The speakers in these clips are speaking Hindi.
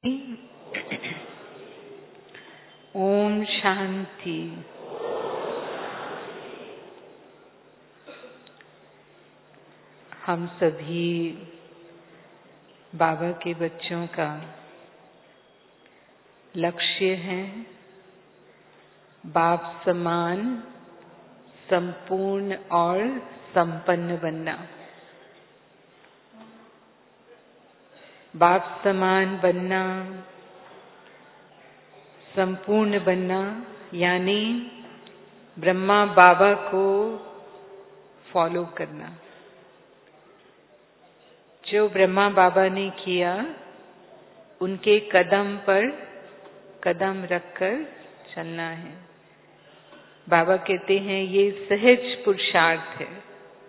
ओम शांति। हम सभी बाबा के बच्चों का लक्ष्य है बाप समान संपूर्ण और संपन्न बनना। बाप समान बनना, संपूर्ण बनना, यानी ब्रह्मा बाबा को फॉलो करना। जो ब्रह्मा बाबा ने किया उनके कदम पर कदम रखकर चलना है। बाबा कहते हैं ये सहज पुरुषार्थ है।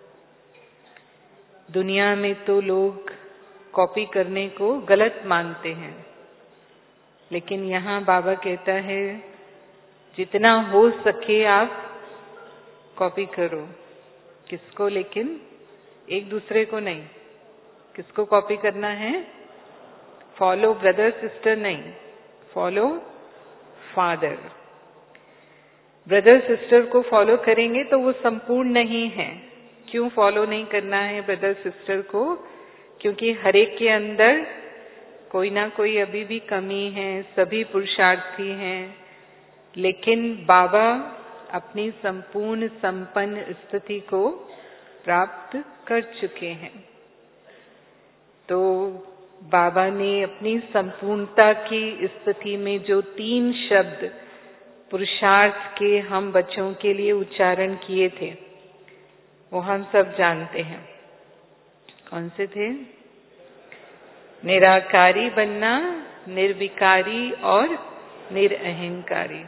दुनिया में तो लोग कॉपी करने को गलत मानते हैं, लेकिन यहाँ बाबा कहता है जितना हो सके आप कॉपी करो। किसको? लेकिन एक दूसरे को नहीं। किसको कॉपी करना है? फॉलो ब्रदर सिस्टर नहीं, फॉलो फादर। ब्रदर सिस्टर को फॉलो करेंगे तो वो संपूर्ण नहीं है। क्यों फॉलो नहीं करना है ब्रदर सिस्टर को? क्योंकि हर एक के अंदर कोई ना कोई अभी भी कमी है, सभी पुरुषार्थी हैं, लेकिन बाबा अपनी संपूर्ण संपन्न स्थिति को प्राप्त कर चुके हैं। तो बाबा ने अपनी संपूर्णता की स्थिति में जो 3 शब्द पुरुषार्थ के हम बच्चों के लिए उच्चारण किए थे वो हम सब जानते हैं। कौन से थे? निराकारी बनना, निर्विकारी और निरअहंकारी।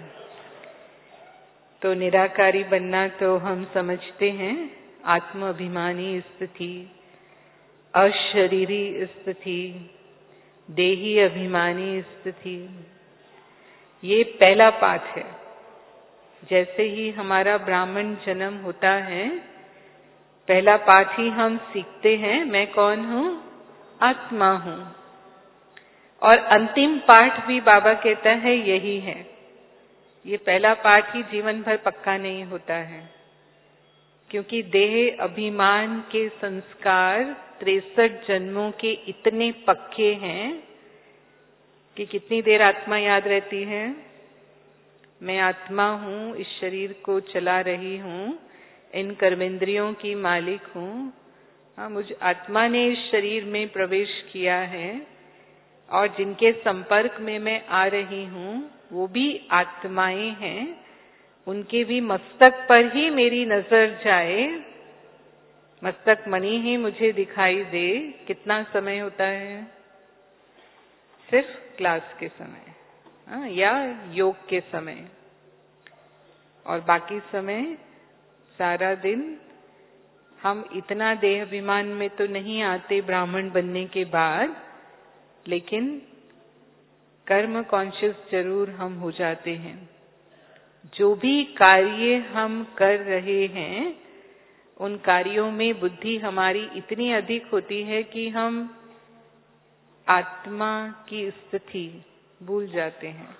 तो निराकारी बनना तो हम समझते हैं आत्म अभिमानी स्थिति, अशरीरी स्थिति, देही अभिमानी स्थिति। ये पहला पाठ है। जैसे ही हमारा ब्राह्मण जन्म होता है, पहला पाठ ही हम सीखते हैं, मैं कौन हूँ? आत्मा हूँ। और अंतिम पाठ भी बाबा कहता है यही है। ये पहला पाठ ही जीवन भर पक्का नहीं होता है, क्योंकि देह अभिमान के संस्कार 63 जन्मों के इतने पक्के हैं कि कितनी देर आत्मा याद रहती है? मैं आत्मा हूँ, इस शरीर को चला रही हूँ, इन कर्मेंद्रियों की मालिक हूँ। हाँ, मुझ आत्मा ने इस शरीर में प्रवेश किया है और जिनके संपर्क में मैं आ रही हूँ वो भी आत्माएं हैं। उनके भी मस्तक पर ही मेरी नजर जाए, मस्तक मणि ही मुझे दिखाई दे। कितना समय होता है? सिर्फ क्लास के समय, हाँ, या योग के समय, और बाकी समय सारा दिन हम इतना देह अभिमान में तो नहीं आते ब्राह्मण बनने के बाद, लेकिन कर्म कॉन्शियस जरूर हम हो जाते हैं। जो भी कार्य हम कर रहे हैं उन कार्यों में बुद्धि हमारी इतनी अधिक होती है कि हम आत्मा की स्थिति भूल जाते हैं।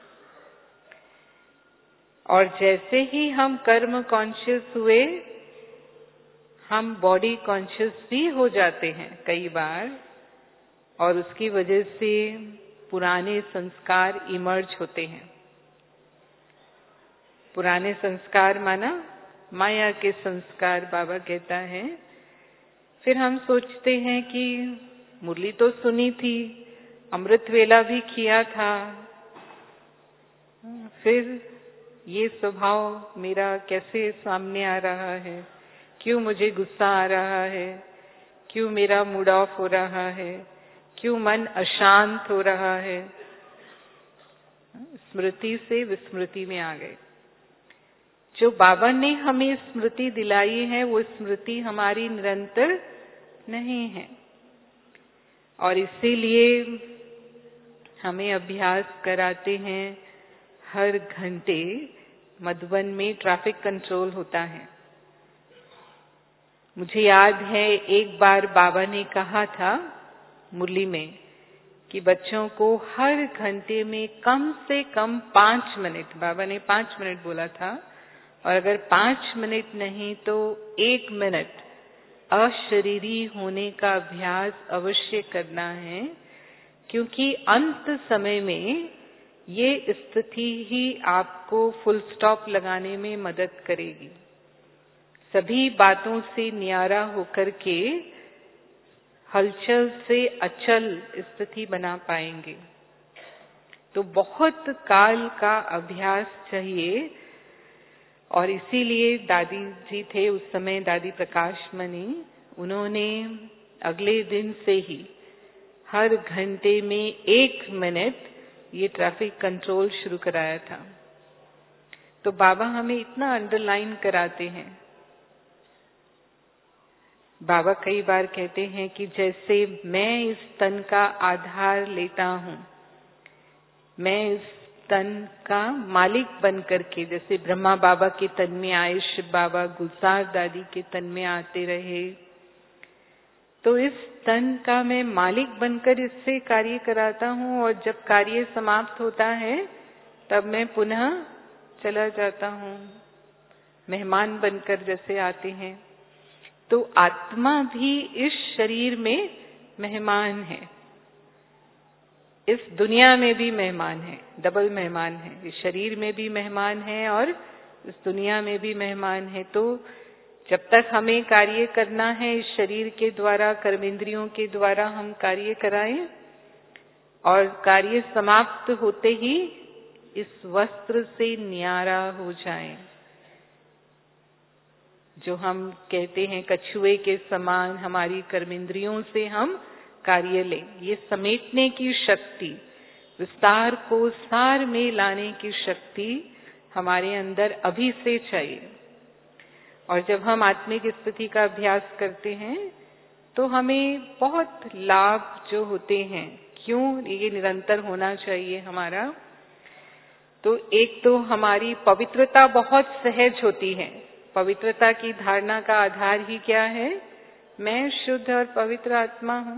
और जैसे ही हम कर्म कॉन्शियस हुए, हम बॉडी कॉन्शियस भी हो जाते हैं कई बार, और उसकी वजह से पुराने संस्कार इमर्ज होते हैं। पुराने संस्कार माना माया के संस्कार, बाबा कहता है। फिर हम सोचते हैं कि मुरली तो सुनी थी, अमृत वेला भी किया था, फिर ये स्वभाव मेरा कैसे सामने आ रहा है? क्यों मुझे गुस्सा आ रहा है? क्यों मेरा मूड ऑफ हो रहा है? क्यों मन अशांत हो रहा है? स्मृति से विस्मृति में आ गए। जो बाबा ने हमें स्मृति दिलाई है वो स्मृति हमारी निरंतर नहीं है, और इसीलिए हमें अभ्यास कराते हैं। हर घंटे मधुबन में ट्रैफिक कंट्रोल होता है। मुझे याद है एक बार बाबा ने कहा था मुरली में कि बच्चों को हर घंटे में कम से कम 5 मिनट, बाबा ने 5 मिनट बोला था, और अगर 5 मिनट नहीं तो 1 मिनट अशरीरी होने का अभ्यास अवश्य करना है, क्योंकि अंत समय में ये स्थिति ही आपको फुल स्टॉप लगाने में मदद करेगी। सभी बातों से न्यारा होकर के हलचल से अचल स्थिति बना पाएंगे। तो बहुत काल का अभ्यास चाहिए, और इसीलिए दादी जी थे उस समय, दादी प्रकाश मणि, उन्होंने अगले दिन से ही हर घंटे में 1 मिनट ये ट्रैफिक कंट्रोल शुरू कराया था। तो बाबा हमें इतना अंडरलाइन कराते हैं। बाबा कई बार कहते हैं कि जैसे मैं इस तन का आधार लेता हूं, मैं इस तन का मालिक बन करके, जैसे ब्रह्मा बाबा के तन में आए शिव बाबा, गुलजार दादी के तन में आते रहे, तो इस तन का मैं मालिक बनकर इससे कार्य कराता हूं, और जब कार्य समाप्त होता है तब मैं पुनः चला जाता हूं, मेहमान बनकर जैसे आते हैं। तो आत्मा भी इस शरीर में मेहमान है, इस दुनिया में भी मेहमान है, डबल मेहमान है, इस शरीर में भी मेहमान है और इस दुनिया में भी मेहमान है। तो जब तक हमें कार्य करना है इस शरीर के द्वारा, कर्मेंद्रियों के द्वारा हम कार्य कराएं, और कार्य समाप्त होते ही इस वस्त्र से न्यारा हो जाएं। जो हम कहते हैं कछुए के समान हमारी कर्मेंद्रियों से हम कार्य लें, ये समेटने की शक्ति, विस्तार को सार में लाने की शक्ति हमारे अंदर अभी से चाहिए। और जब हम आत्मिक स्थिति का अभ्यास करते हैं तो हमें बहुत लाभ जो होते हैं। क्यों ये निरंतर होना चाहिए हमारा? तो एक तो हमारी पवित्रता बहुत सहज होती है। पवित्रता की धारणा का आधार ही क्या है? मैं शुद्ध और पवित्र आत्मा हूं,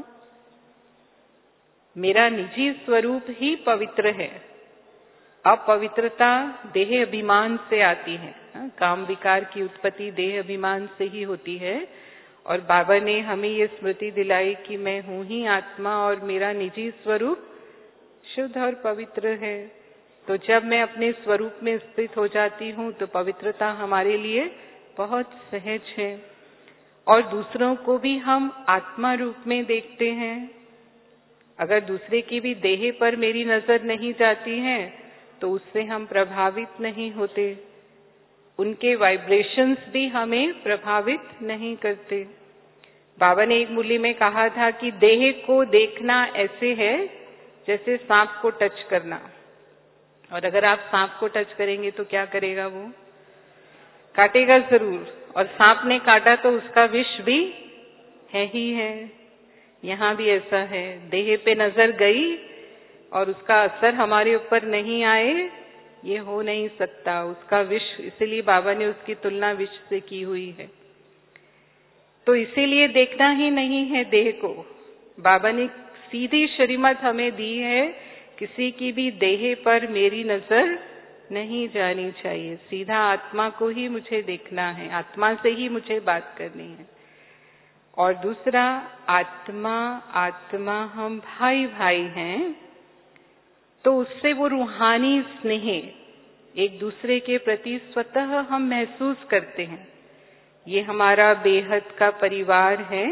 मेरा निजी स्वरूप ही पवित्र है। अपवित्रता देह अभिमान से आती है, काम विकार की उत्पत्ति देह अभिमान से ही होती है। और बाबा ने हमें ये स्मृति दिलाई कि मैं हूं ही आत्मा और मेरा निजी स्वरूप शुद्ध और पवित्र है। तो जब मैं अपने स्वरूप में स्थित हो जाती हूँ तो पवित्रता हमारे लिए बहुत सहज है। और दूसरों को भी हम आत्मा रूप में देखते हैं। अगर दूसरे की भी देह पर मेरी नजर नहीं जाती है तो उससे हम प्रभावित नहीं होते, उनके वाइब्रेशंस भी हमें प्रभावित नहीं करते। बाबा ने एक मुरली में कहा था कि देह को देखना ऐसे है जैसे सांप को टच करना। और अगर आप सांप को टच करेंगे तो क्या करेगा? वो काटेगा जरूर, और सांप ने काटा तो उसका विष भी है ही है। यहाँ भी ऐसा है, देह पे नजर गई और उसका असर हमारे ऊपर नहीं आए, ये हो नहीं सकता। उसका विष, इसीलिए बाबा ने उसकी तुलना विष से की हुई है। तो इसीलिए देखना ही नहीं है देह को। बाबा ने सीधी श्रीमत हमें दी है, किसी की भी देह पर मेरी नजर नहीं जानी चाहिए, सीधा आत्मा को ही मुझे देखना है, आत्मा से ही मुझे बात करनी है। और दूसरा, आत्मा आत्मा हम भाई भाई हैं, तो उससे वो रूहानी स्नेह एक दूसरे के प्रति स्वतः हम महसूस करते हैं। ये हमारा बेहद का परिवार है,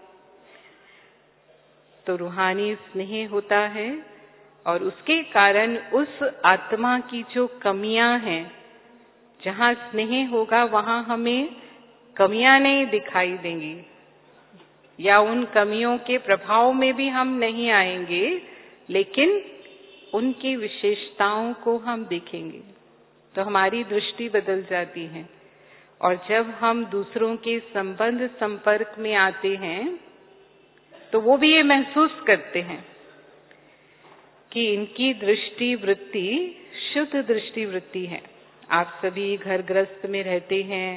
तो रूहानी स्नेह होता है। और उसके कारण उस आत्मा की जो कमियां हैं, जहां स्नेह होगा वहां हमें कमियां नहीं दिखाई देंगी, या उन कमियों के प्रभाव में भी हम नहीं आएंगे, लेकिन उनकी विशेषताओं को हम देखेंगे तो हमारी दृष्टि बदल जाती है। और जब हम दूसरों के संबंध संपर्क में आते हैं तो वो भी ये महसूस करते हैं कि इनकी दृष्टि वृत्ति शुद्ध दृष्टि वृत्ति है। आप सभी घर गृहस्थ में रहते हैं,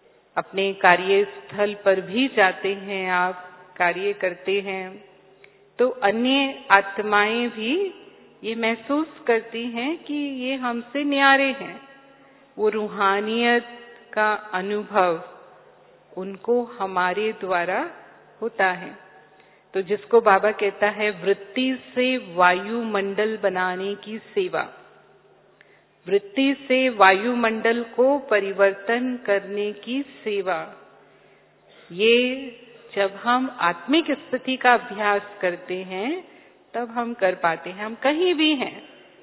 अपने कार्यस्थल पर भी जाते हैं, आप कार्य करते हैं, तो अन्य आत्माएं भी ये महसूस करती हैं कि ये हमसे न्यारे हैं। वो रूहानियत का अनुभव उनको हमारे द्वारा होता है। तो जिसको बाबा कहता है वृत्ति से वायुमंडल बनाने की सेवा, वृत्ति से वायुमंडल को परिवर्तन करने की सेवा, ये जब हम आत्मिक स्थिति का अभ्यास करते हैं तब हम कर पाते हैं। हम कहीं भी हैं,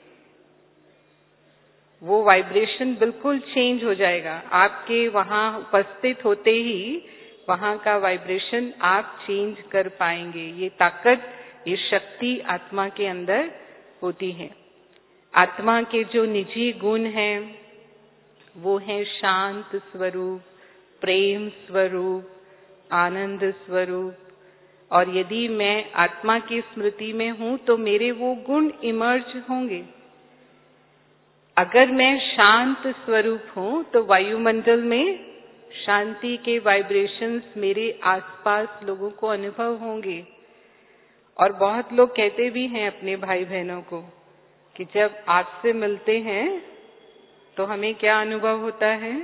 वो वाइब्रेशन बिल्कुल चेंज हो जाएगा। आपके वहां उपस्थित होते ही वहां का वाइब्रेशन आप चेंज कर पाएंगे। ये ताकत, ये शक्ति आत्मा के अंदर होती है। आत्मा के जो निजी गुण हैं वो है शांत स्वरूप, प्रेम स्वरूप, आनंद स्वरूप। और यदि मैं आत्मा की स्मृति में हूं तो मेरे वो गुण इमर्ज होंगे। अगर मैं शांत स्वरूप हूं तो वायुमंडल में शांति के वाइब्रेशंस मेरे आसपास लोगों को अनुभव होंगे। और बहुत लोग कहते भी हैं अपने भाई बहनों को कि जब आपसे मिलते हैं तो हमें क्या अनुभव होता है?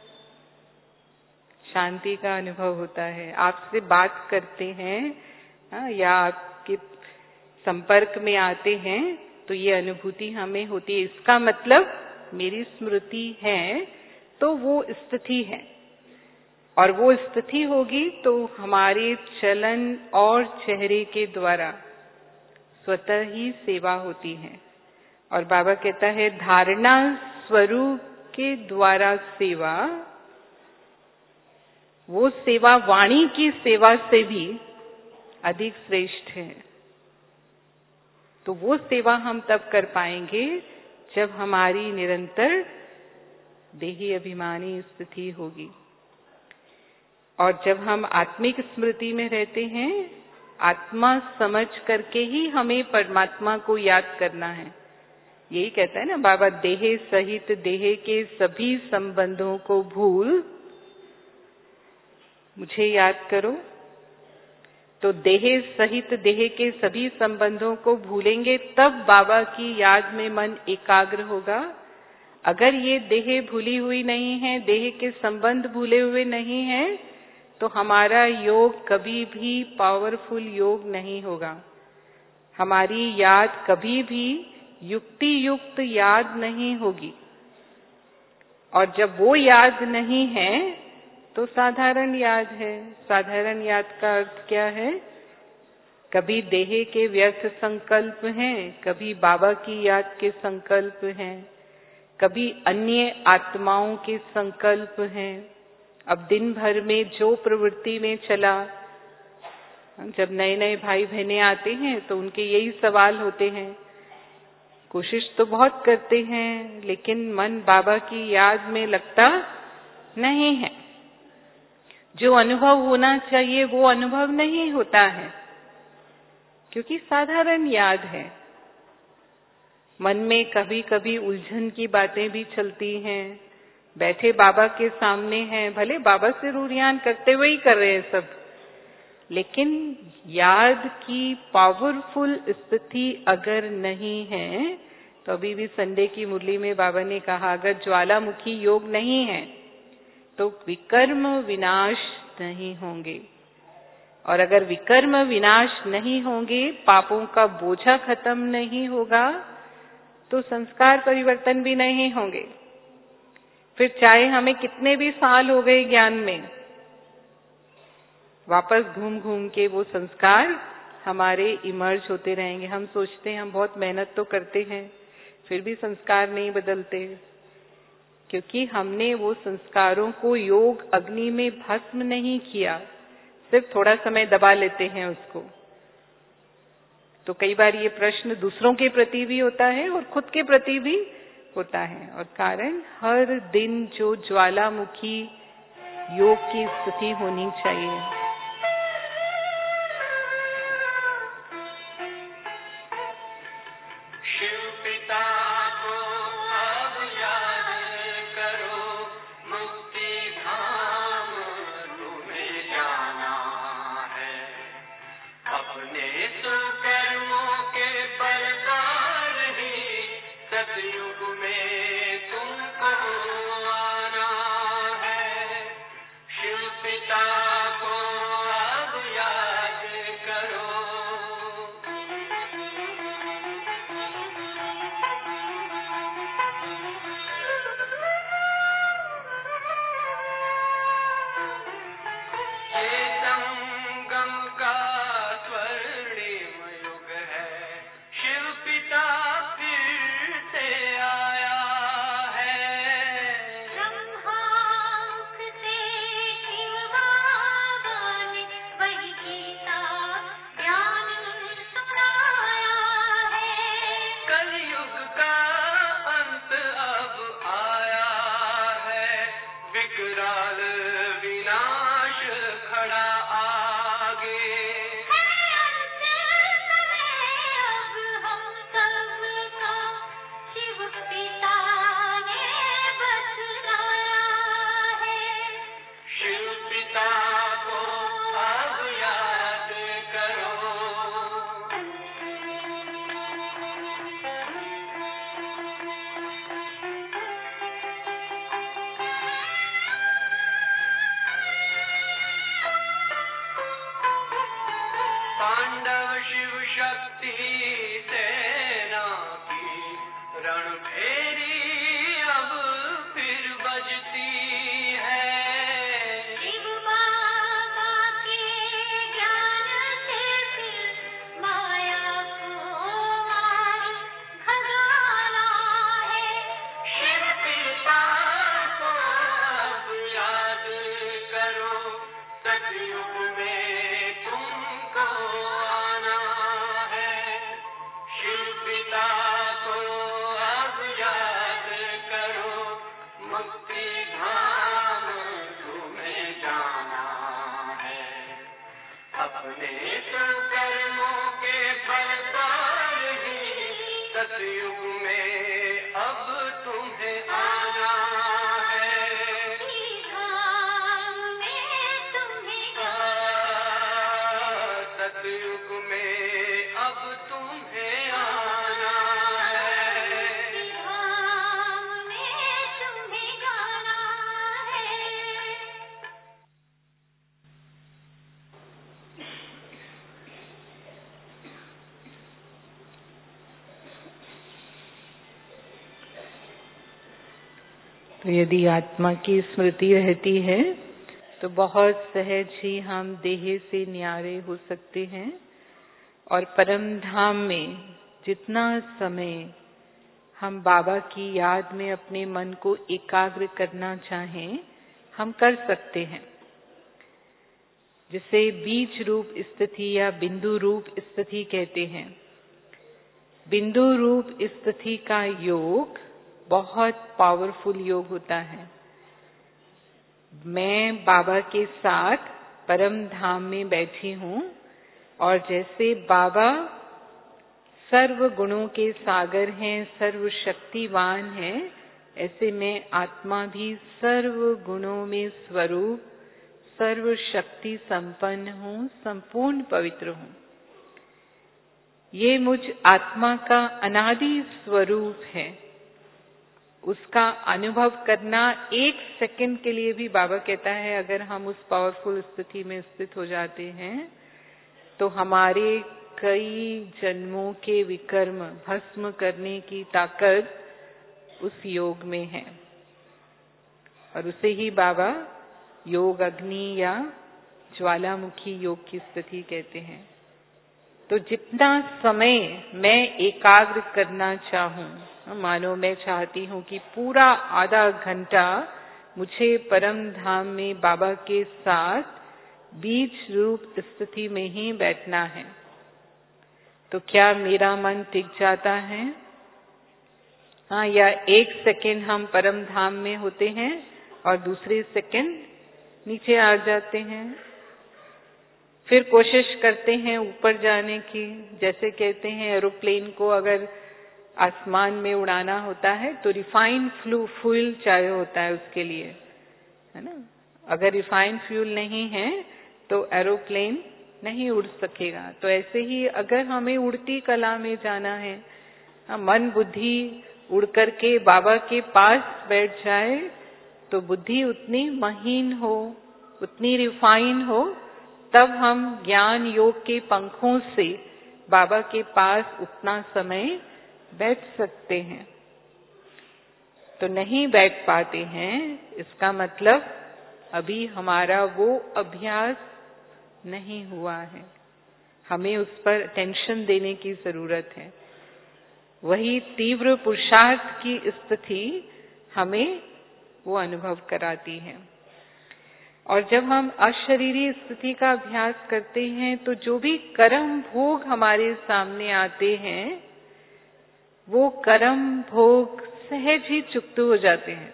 शांति का अनुभव होता है। आपसे बात करते हैं या आपके संपर्क में आते हैं तो ये अनुभूति हमें होती है। इसका मतलब मेरी स्मृति है तो वो स्थिति है, और वो स्थिति होगी तो हमारे चलन और चेहरे के द्वारा स्वतः ही सेवा होती है। और बाबा कहता है धारणा स्वरूप के द्वारा सेवा, वो सेवा वाणी की सेवा से भी अधिक श्रेष्ठ है। तो वो सेवा हम तब कर पाएंगे जब हमारी निरंतर देही अभिमानी स्थिति होगी। और जब हम आत्मिक स्मृति में रहते हैं, आत्मा समझ करके ही हमें परमात्मा को याद करना है। यही कहता है ना बाबा, देह सहित देह के सभी संबंधों को भूल मुझे याद करो। तो देह सहित देह के सभी संबंधों को भूलेंगे तब बाबा की याद में मन एकाग्र होगा। अगर ये देह भूली हुई नहीं है, देह के संबंध भूले हुए नहीं है, तो हमारा योग कभी भी पावरफुल योग नहीं होगा। हमारी याद कभी भी युक्ति युक्त याद नहीं होगी। और जब वो याद नहीं है तो साधारण याद है। साधारण याद का अर्थ क्या है? कभी देह के व्यर्थ संकल्प हैं, कभी बाबा की याद के संकल्प हैं, कभी अन्य आत्माओं के संकल्प हैं। अब दिन भर में जो प्रवृत्ति में चला, जब नए नए भाई बहनें आते हैं तो उनके यही सवाल होते हैं। कोशिश तो बहुत करते हैं लेकिन मन बाबा की याद में लगता नहीं है। जो अनुभव होना चाहिए वो अनुभव नहीं होता है, क्योंकि साधारण याद है। मन में कभी कभी उलझन की बातें भी चलती हैं। बैठे बाबा के सामने हैं, भले बाबा से रूरियान करते हुए ही कर रहे हैं सब, लेकिन याद की पावरफुल स्थिति अगर नहीं है तो अभी भी संडे की मुरली में बाबा ने कहा, अगर ज्वालामुखी योग नहीं है तो विकर्म विनाश नहीं होंगे। और अगर विकर्म विनाश नहीं होंगे, पापों का बोझा खत्म नहीं होगा, तो संस्कार परिवर्तन भी नहीं होंगे। फिर चाहे हमें कितने भी साल हो गए ज्ञान में, वापस घूम घूम के वो संस्कार हमारे इमर्ज होते रहेंगे। हम सोचते हैं हम बहुत मेहनत तो करते हैं, फिर भी संस्कार नहीं बदलते, क्योंकि हमने वो संस्कारों को योग अग्नि में भस्म नहीं किया, सिर्फ थोड़ा समय दबा लेते हैं उसको। तो कई बार ये प्रश्न दूसरों के प्रति भी होता है और खुद के प्रति भी होता है। और कारण, हर दिन जो ज्वालामुखी योग की स्थिति होनी चाहिए। अपने सुख सतयुग में तुमको आना है, शिव पिता को अब याद करो। ये संगम का स्वर्णिम युग है, शिव पिता फिर से आया है। ब्रह्मामुख से शिव बाबा ने वही गीता ज्ञान सुनाया है। कलयुग का अंत अब आया है, विकराल विनाश खड़ा आगे। अंत समय अब हम सबका शिव पिता ने बतलाया है। शिव पिता को अब याद करो। पांडव शिव शक्ति सेना की रणभेरी अब फिर बजती है। शिव बाबा के ज्ञान से फिर माया को मार भगाना है। शिव पिता को अब याद करो, सतयुग में तुमको आना है, शिव पिता को अब याद करो। मुक्ति धाम तुम्हें जाना है, अपने कर्मों के फल पर ही सतयुग में अब तुम्हें आना है। धाम में तुम्हें सतयुग में अब तुम्हें आना है। धाम में तुम्हें गाना है। तो यदि आत्मा की स्मृति रहती है तो बहुत सहज ही हम देह से न्यारे हो सकते हैं और परम धाम में जितना समय हम बाबा की याद में अपने मन को एकाग्र करना चाहें हम कर सकते हैं, जिसे बीज रूप स्थिति या बिंदु रूप स्थिति कहते हैं। बिंदु रूप स्थिति का योग बहुत पावरफुल योग होता है। मैं बाबा के साथ परम धाम में बैठी हूँ और जैसे बाबा सर्व गुणों के सागर हैं, सर्व शक्तिवान हैं, ऐसे मैं आत्मा भी सर्व गुणों में स्वरूप, सर्व शक्ति संपन्न हूँ, संपूर्ण पवित्र हूँ। ये मुझ आत्मा का अनादि स्वरूप है। उसका अनुभव करना एक सेकंड के लिए भी बाबा कहता है, अगर हम उस पावरफुल स्थिति में स्थित हो जाते हैं तो हमारे कई जन्मों के विकर्म भस्म करने की ताकत उस योग में है। और उसे ही बाबा योग अग्नि या ज्वालामुखी योग की स्थिति कहते हैं। तो जितना समय मैं एकाग्र करना चाहूं, मानो मैं चाहती हूँ कि पूरा आधा घंटा मुझे परम धाम में बाबा के साथ बीज रूप स्थिति में ही बैठना है, तो क्या मेरा मन टिक जाता है? हाँ, या एक सेकंड हम परम धाम में होते हैं और दूसरे सेकंड नीचे आ जाते हैं, फिर कोशिश करते हैं ऊपर जाने की। जैसे कहते हैं एरोप्लेन को अगर आसमान में उड़ाना होता है तो रिफाइंड फ्यूल चाहिए होता है उसके लिए, है ना। अगर रिफाइंड फ्यूल नहीं है तो एरोप्लेन नहीं उड़ सकेगा। तो ऐसे ही अगर हमें उड़ती कला में जाना है, मन बुद्धि उड़ करके बाबा के पास बैठ जाए तो बुद्धि उतनी महीन हो, उतनी रिफाइन हो, तब हम ज्ञान योग के पंखों से बाबा के पास उतना समय बैठ सकते हैं। तो नहीं बैठ पाते हैं, इसका मतलब अभी हमारा वो अभ्यास नहीं हुआ है। हमें उस पर अटेंशन देने की जरूरत है। वही तीव्र पुरुषार्थ की स्थिति हमें वो अनुभव कराती है। और जब हम अशरीरी स्थिति का अभ्यास करते हैं तो जो भी कर्म भोग हमारे सामने आते हैं, वो कर्म भोग सहज ही चुकते हो जाते हैं।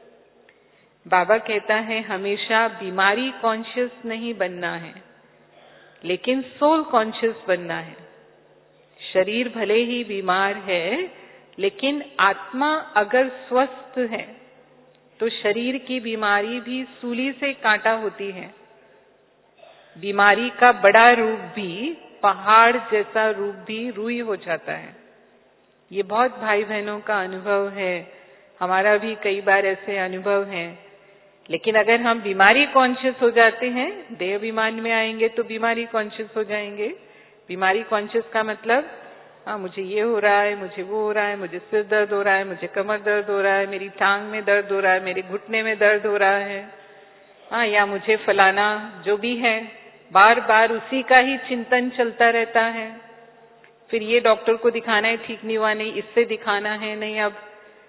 बाबा कहता है हमेशा बीमारी कॉन्शियस नहीं बनना है, लेकिन सोल कॉन्शियस बनना है। शरीर भले ही बीमार है, लेकिन आत्मा अगर स्वस्थ है तो शरीर की बीमारी भी सूली से कांटा होती है। बीमारी का बड़ा रूप भी, पहाड़ जैसा रूप भी रुई हो जाता है। ये बहुत भाई बहनों का अनुभव है, हमारा भी कई बार ऐसे अनुभव है। लेकिन अगर हम बीमारी कॉन्शियस हो जाते हैं, देह अभिमान में आएंगे तो बीमारी कॉन्शियस हो जाएंगे। बीमारी कॉन्शियस का मतलब हाँ मुझे ये हो रहा है, मुझे वो हो रहा है, मुझे सिर दर्द हो रहा है, मुझे कमर दर्द हो रहा है, मेरी टांग में दर्द हो रहा है, मेरे घुटने में दर्द हो रहा है, हाँ या मुझे फलाना जो भी है, बार बार उसी का ही चिंतन चलता रहता है। फिर ये डॉक्टर को दिखाना है, ठीक नहीं हुआ, नहीं इससे दिखाना है, नहीं अब।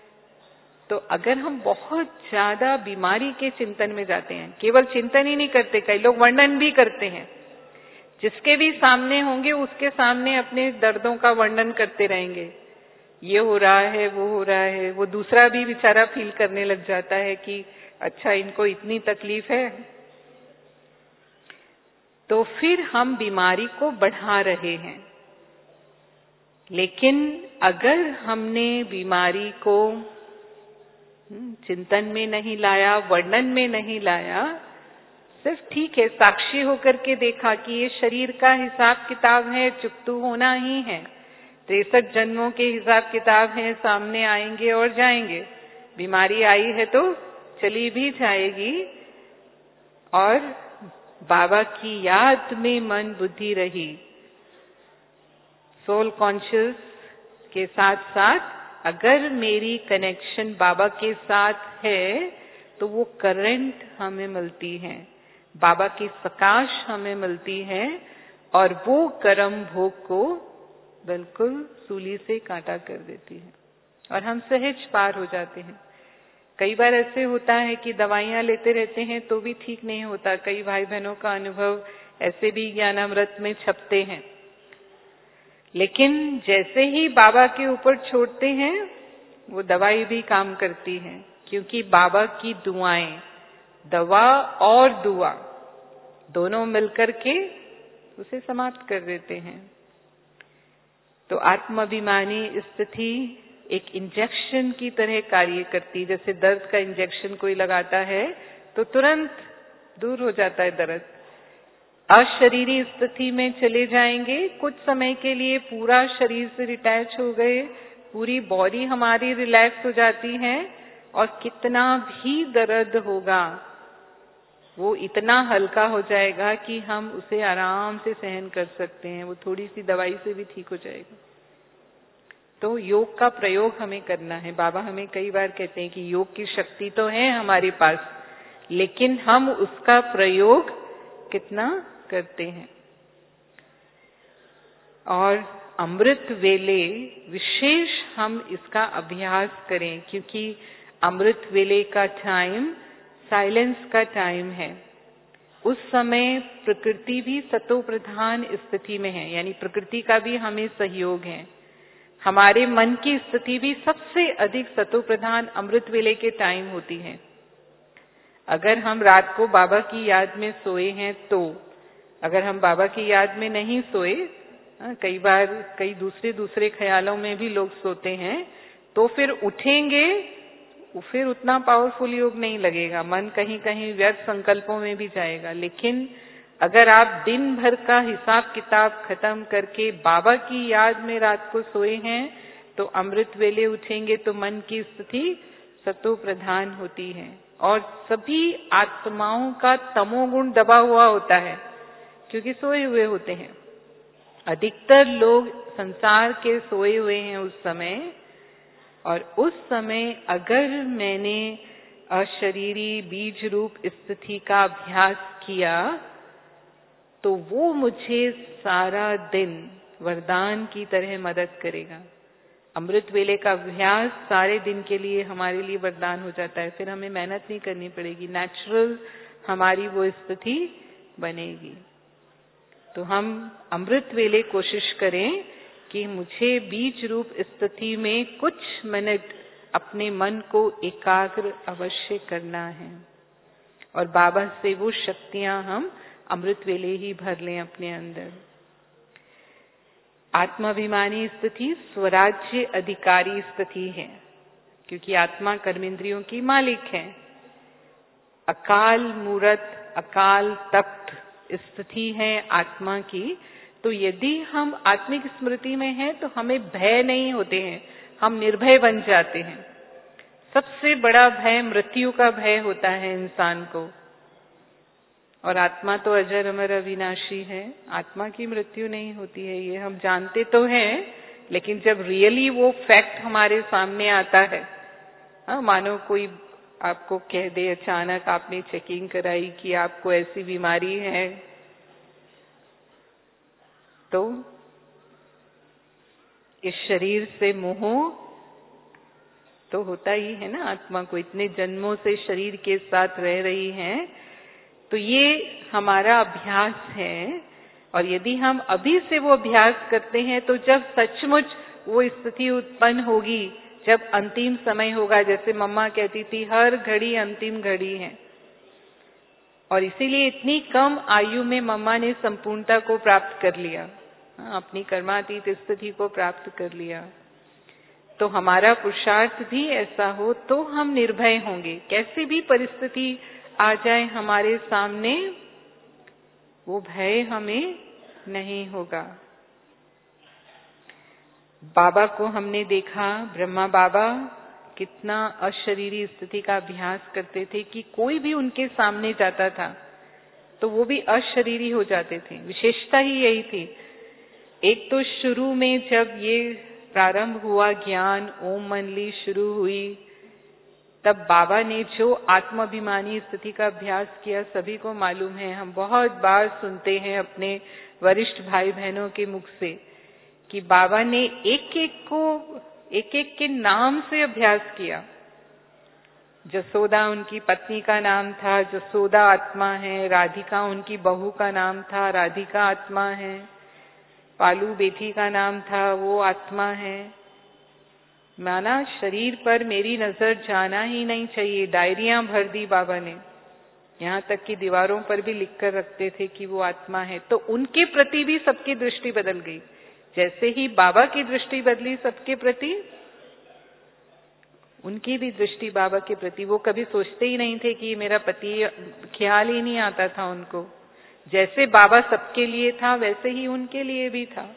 तो अगर हम बहुत ज्यादा बीमारी के चिंतन में जाते हैं, केवल चिंतन ही नहीं करते, कई लोग वर्णन भी करते हैं, जिसके भी सामने होंगे उसके सामने अपने दर्दों का वर्णन करते रहेंगे, ये हो रहा है, वो हो रहा है। वो दूसरा भी बेचारा फील करने लग जाता है कि अच्छा इनको इतनी तकलीफ है। तो फिर हम बीमारी को बढ़ा रहे हैं। लेकिन अगर हमने बीमारी को चिंतन में नहीं लाया, वर्णन में नहीं लाया, सिर्फ ठीक है साक्षी होकर के देखा कि ये शरीर का हिसाब किताब है, चुकतू होना ही है, 63 जन्मों के हिसाब किताब है, सामने आएंगे और जाएंगे। बीमारी आई है तो चली भी जाएगी, और बाबा की याद में मन बुद्धि रही, सोल कॉन्शियस के साथ साथ अगर मेरी कनेक्शन बाबा के साथ है तो वो करंट हमें मिलती है, बाबा की प्रकाश हमें मिलती है, और वो कर्म भोग को बिल्कुल सूली से काटा कर देती है और हम सहज पार हो जाते हैं। कई बार ऐसे होता है कि दवाइयां लेते रहते हैं तो भी ठीक नहीं होता। कई भाई बहनों का अनुभव ऐसे भी ज्ञानामृत में छपते हैं। लेकिन जैसे ही बाबा के ऊपर छोड़ते हैं वो दवाई भी काम करती है, क्योंकि बाबा की दुआएं, दवा और दुआ दोनों मिलकर के उसे समाप्त कर देते हैं। तो आत्माभिमानी स्थिति एक इंजेक्शन की तरह कार्य करती, जैसे दर्द का इंजेक्शन कोई लगाता है तो तुरंत दूर हो जाता है दर्द। अशरीरी स्थिति में चले जाएंगे, कुछ समय के लिए पूरा शरीर से डिटैच हो गए, पूरी बॉडी हमारी रिलैक्स हो जाती है, और कितना भी दर्द होगा वो इतना हल्का हो जाएगा कि हम उसे आराम से सहन कर सकते हैं, वो थोड़ी सी दवाई से भी ठीक हो जाएगा। तो योग का प्रयोग हमें करना है। बाबा हमें कई बार कहते हैं कि योग की शक्ति तो है हमारे पास, लेकिन हम उसका प्रयोग कितना करते हैं। और अमृत वेले विशेष हम इसका अभ्यास करें, क्योंकि अमृत वेले का टाइम साइलेंस का टाइम है। उस समय प्रकृति भी सतो प्रधान स्थिति में है, यानी प्रकृति का भी हमें सहयोग है। हमारे मन की स्थिति भी सबसे अधिक सतो प्रधान अमृत वेले के टाइम होती है। अगर हम रात को बाबा की याद में सोए हैं तो, अगर हम बाबा की याद में नहीं सोए, कई बार कई दूसरे ख्यालों में भी लोग सोते हैं, तो फिर उठेंगे, फिर उतना पावरफुल योग नहीं लगेगा, मन कहीं कहीं व्यर्थ संकल्पों में भी जाएगा। लेकिन अगर आप दिन भर का हिसाब किताब खत्म करके बाबा की याद में रात को सोए हैं, तो अमृत वेले उठेंगे तो मन की स्थिति सतो प्रधान होती है और सभी आत्माओं का तमोगुण दबा हुआ होता है क्योंकि सोए हुए होते हैं। अधिकतर लोग संसार के सोए हुए हैं उस समय, और उस समय अगर मैंने अशरीरी बीज रूप स्थिति का अभ्यास किया तो वो मुझे सारा दिन वरदान की तरह मदद करेगा। अमृत वेले का अभ्यास सारे दिन के लिए हमारे लिए वरदान हो जाता है, फिर हमें मेहनत नहीं करनी पड़ेगी, नेचुरल हमारी वो स्थिति बनेगी। तो हम अमृत वेले कोशिश करें कि मुझे बीज रूप स्थिति में कुछ मिनट अपने मन को एकाग्र अवश्य करना है और बाबा से वो शक्तियां हम अमृत वेले ही भर लें अपने अंदर। आत्माभिमानी स्थिति स्वराज्य अधिकारी स्थिति है क्योंकि आत्मा कर्मेंद्रियों की मालिक है। अकाल मूर्त, अकाल तख्त स्थिति है आत्मा की। तो यदि हम आत्मिक स्मृति में हैं तो हमें भय नहीं होते हैं, हम निर्भय बन जाते हैं। सबसे बड़ा भय मृत्यु का भय होता है इंसान को, और आत्मा तो अजर अमर अविनाशी है, आत्मा की मृत्यु नहीं होती है। ये हम जानते तो हैं, लेकिन जब रियली वो फैक्ट हमारे सामने आता है, मानो कोई आपको कह दे अचानक, आपने चेकिंग कराई कि आपको ऐसी बीमारी है, तो इस शरीर से मोह तो होता ही है ना। आत्मा को इतने जन्मों से शरीर के साथ रह रही है, तो ये हमारा अभ्यास है। और यदि हम अभी से वो अभ्यास करते हैं तो जब सचमुच वो स्थिति उत्पन्न होगी, जब अंतिम समय होगा, जैसे मम्मा कहती थी हर घड़ी अंतिम घड़ी है, और इसीलिए इतनी कम आयु में मम्मा ने संपूर्णता को प्राप्त कर लिया, अपनी कर्मातीत स्थिति को प्राप्त कर लिया। तो हमारा पुरुषार्थ भी ऐसा हो तो हम निर्भय होंगे। कैसी भी परिस्थिति आ जाए हमारे सामने, वो भय हमें नहीं होगा। बाबा को हमने देखा, ब्रह्मा बाबा कितना अशरीरी स्थिति का अभ्यास करते थे कि कोई भी उनके सामने जाता था तो वो भी अशरीरी हो जाते थे। विशेषता ही यही थी। एक तो शुरू में जब ये प्रारंभ हुआ ज्ञान, ओम मंडली शुरू हुई, तब बाबा ने जो आत्माभिमानी स्थिति का अभ्यास किया सभी को मालूम है। हम बहुत बार सुनते हैं अपने वरिष्ठ भाई बहनों के मुख से कि बाबा ने एक एक के नाम से अभ्यास किया। जसोदा उनकी पत्नी का नाम था, जसोदा आत्मा है। राधिका उनकी बहू का नाम था, राधिका आत्मा है। पालू बेटी का नाम था, वो आत्मा है। माना शरीर पर मेरी नजर जाना ही नहीं चाहिए। डायरियां भर दी बाबा ने, यहाँ तक कि दीवारों पर भी लिख कर रखते थे कि वो आत्मा है। तो उनके प्रति भी सबकी दृष्टि बदल गई। जैसे ही बाबा की दृष्टि बदली सबके प्रति, उनकी भी दृष्टि बाबा के प्रति। वो कभी सोचते ही नहीं थे कि मेरा पति, ख्याल ही नहीं आता था उनको। जैसे बाबा सबके लिए था वैसे ही उनके लिए भी था।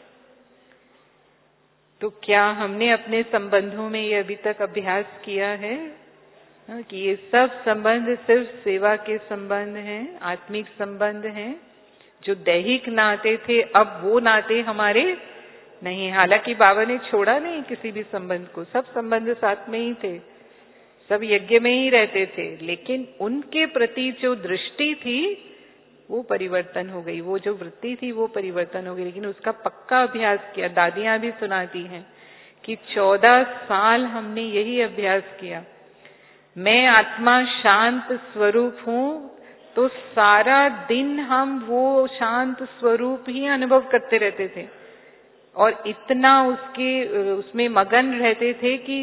तो क्या हमने अपने संबंधों में ये अभी तक अभ्यास किया है कि ये सब संबंध सिर्फ सेवा के संबंध हैं, आत्मिक संबंध हैं। जो दैहिक नाते थे अब वो नाते हमारे नहीं। हालांकि बाबा ने छोड़ा नहीं किसी भी संबंध को, सब संबंध साथ में ही थे, सब यज्ञ में ही रहते थे, लेकिन उनके प्रति जो दृष्टि थी वो परिवर्तन हो गई, वो जो वृत्ति थी वो परिवर्तन हो गई। लेकिन उसका पक्का अभ्यास किया। दादियां भी सुनाती हैं कि 14 साल हमने यही अभ्यास किया। मैं आत्मा शांत स्वरूप हूँ, तो सारा दिन हम वो शांत स्वरूप ही अनुभव करते रहते थे और इतना उसमें मगन रहते थे कि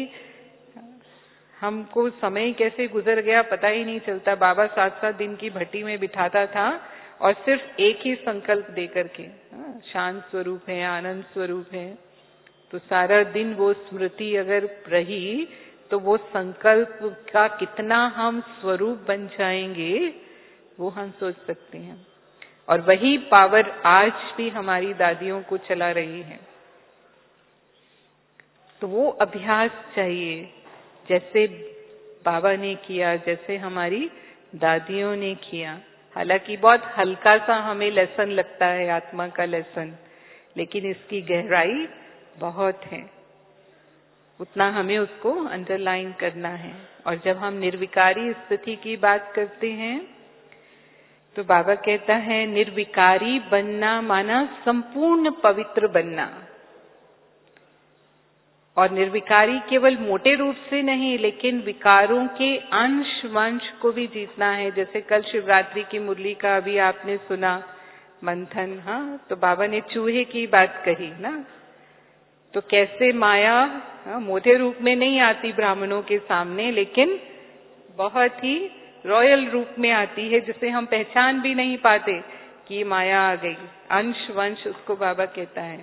हमको समय कैसे गुजर गया पता ही नहीं चलता। बाबा 7-7 दिन की भट्टी में बिठाता था और सिर्फ एक ही संकल्प दे करके, शांत स्वरूप है, आनंद स्वरूप है। तो सारा दिन वो स्मृति अगर रही तो वो संकल्प का कितना हम स्वरूप बन जाएंगे वो हम सोच सकते हैं। और वही पावर आज भी हमारी दादियों को चला रही है। तो वो अभ्यास चाहिए, जैसे बाबा ने किया, जैसे हमारी दादियों ने किया। हालांकि बहुत हल्का सा हमें लेसन लगता है, आत्मा का लेसन, लेकिन इसकी गहराई बहुत है, उतना हमें उसको अंडरलाइन करना है। और जब हम निर्विकारी स्थिति की बात करते हैं तो बाबा कहता है निर्विकारी बनना माना संपूर्ण पवित्र बनना। और निर्विकारी केवल मोटे रूप से नहीं, लेकिन विकारों के अंश वंश को भी जीतना है। जैसे कल शिवरात्रि की मुरली का अभी आपने सुना मंथन, हाँ, तो बाबा ने चूहे की बात कही ना, तो कैसे माया मोटे रूप में नहीं आती ब्राह्मणों के सामने, लेकिन बहुत ही रॉयल रूप में आती है, जिसे हम पहचान भी नहीं पाते कि माया आ गई। अंश वंश उसको बाबा कहता है।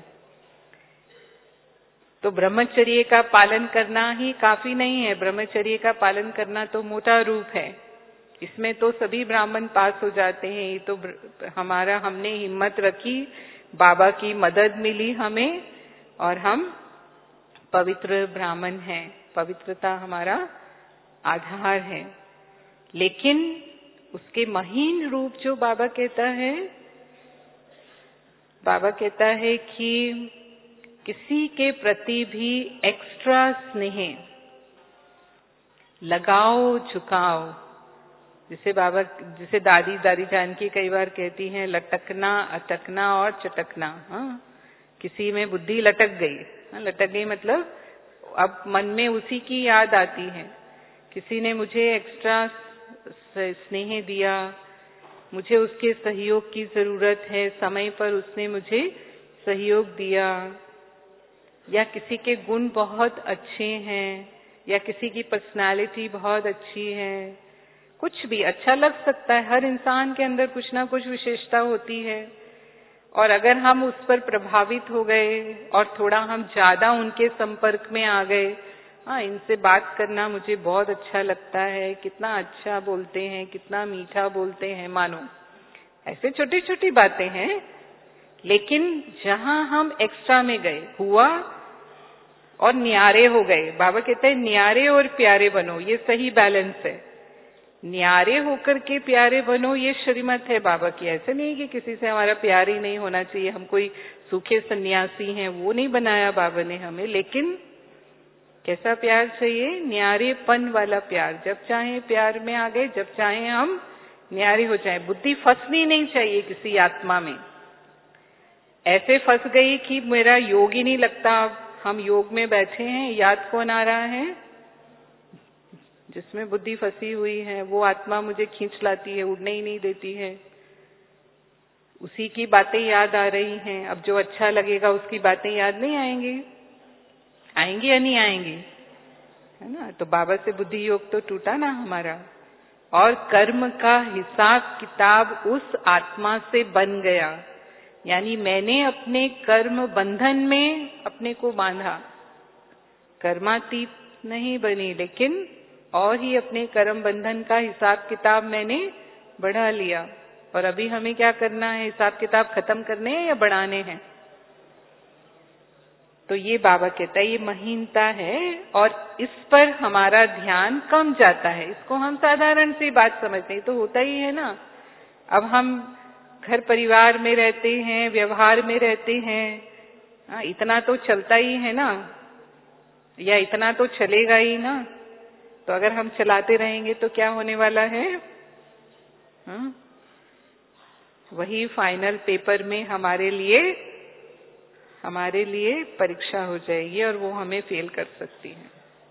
तो ब्रह्मचर्य का पालन करना ही काफी नहीं है, ब्रह्मचर्य का पालन करना तो मोटा रूप है, इसमें तो सभी ब्राह्मण पास हो जाते हैं। ये तो हमने हिम्मत रखी, बाबा की मदद मिली हमें, और हम पवित्र ब्राह्मण हैं, पवित्रता हमारा आधार है। लेकिन उसके महीन रूप जो बाबा कहता है कि किसी के प्रति भी एक्स्ट्रा स्नेह, लगाओ झुकाओ, जिसे दादी जानकी कई बार कहती हैं, लटकना अटकना और चटकना। हाँ, किसी में बुद्धि लटक गई, लटक गई मतलब अब मन में उसी की याद आती है। किसी ने मुझे एक्स्ट्रा स्नेह दिया, मुझे उसके सहयोग की जरूरत है, समय पर उसने मुझे सहयोग दिया, या किसी के गुण बहुत अच्छे हैं, या किसी की पर्सनालिटी बहुत अच्छी है, कुछ भी अच्छा लग सकता है। हर इंसान के अंदर कुछ ना कुछ विशेषता होती है, और अगर हम उस पर प्रभावित हो गए और थोड़ा हम ज्यादा उनके संपर्क में आ गए, हाँ, इनसे बात करना मुझे बहुत अच्छा लगता है, कितना अच्छा बोलते हैं, कितना मीठा बोलते हैं, मानो ऐसे छोटी छोटी बातें हैं। लेकिन जहां हम एक्स्ट्रा में गए, हुआ और न्यारे हो गए, बाबा कहते हैं न्यारे और प्यारे बनो, ये सही बैलेंस है। न्यारे होकर के प्यारे बनो, ये श्रीमत है बाबा की। ऐसे नहीं कि किसी से हमारा प्यार ही नहीं होना चाहिए, हम कोई सूखे सन्यासी हैं, वो नहीं बनाया बाबा ने हमें। लेकिन कैसा प्यार चाहिए? न्यारेपन वाला प्यार। जब चाहे प्यार में आ गए, जब चाहे हम न्यारे हो जाए। बुद्धि फंसनी नहीं चाहिए किसी आत्मा में, ऐसे फंस गई कि मेरा योग ही नहीं लगता। हम योग में बैठे हैं, याद कौन आ रहा है? जिसमें बुद्धि फंसी हुई है, वो आत्मा मुझे खींच लाती है, उड़ने ही नहीं देती है। उसी की बातें याद आ रही हैं। अब जो अच्छा लगेगा उसकी बातें याद नहीं आएंगी? आएंगी या नहीं आएंगी? है ना? तो बाबा से बुद्धि योग तो टूटा ना हमारा। और कर्म का हिसाब किताब उस आत्मा से बन गया, यानी मैंने अपने कर्म बंधन में अपने को बांधा। कर्मातीत नहीं बनी, लेकिन और ही अपने कर्म बंधन का हिसाब किताब मैंने बढ़ा लिया। और अभी हमें क्या करना है? हिसाब किताब खत्म करने हैं या बढ़ाने हैं? तो ये बाबा कहता है ये महीनता है, और इस पर हमारा ध्यान कम जाता है। इसको हम साधारण सी बात समझते हैं, तो होता ही है ना। अब हम घर परिवार में रहते हैं, व्यवहार में रहते हैं, इतना तो चलता ही है ना, या इतना तो चलेगा ही ना। तो अगर हम चलाते रहेंगे तो क्या होने वाला है? वही फाइनल पेपर में हमारे लिए परीक्षा हो जाएगी, और वो हमें फेल कर सकती है।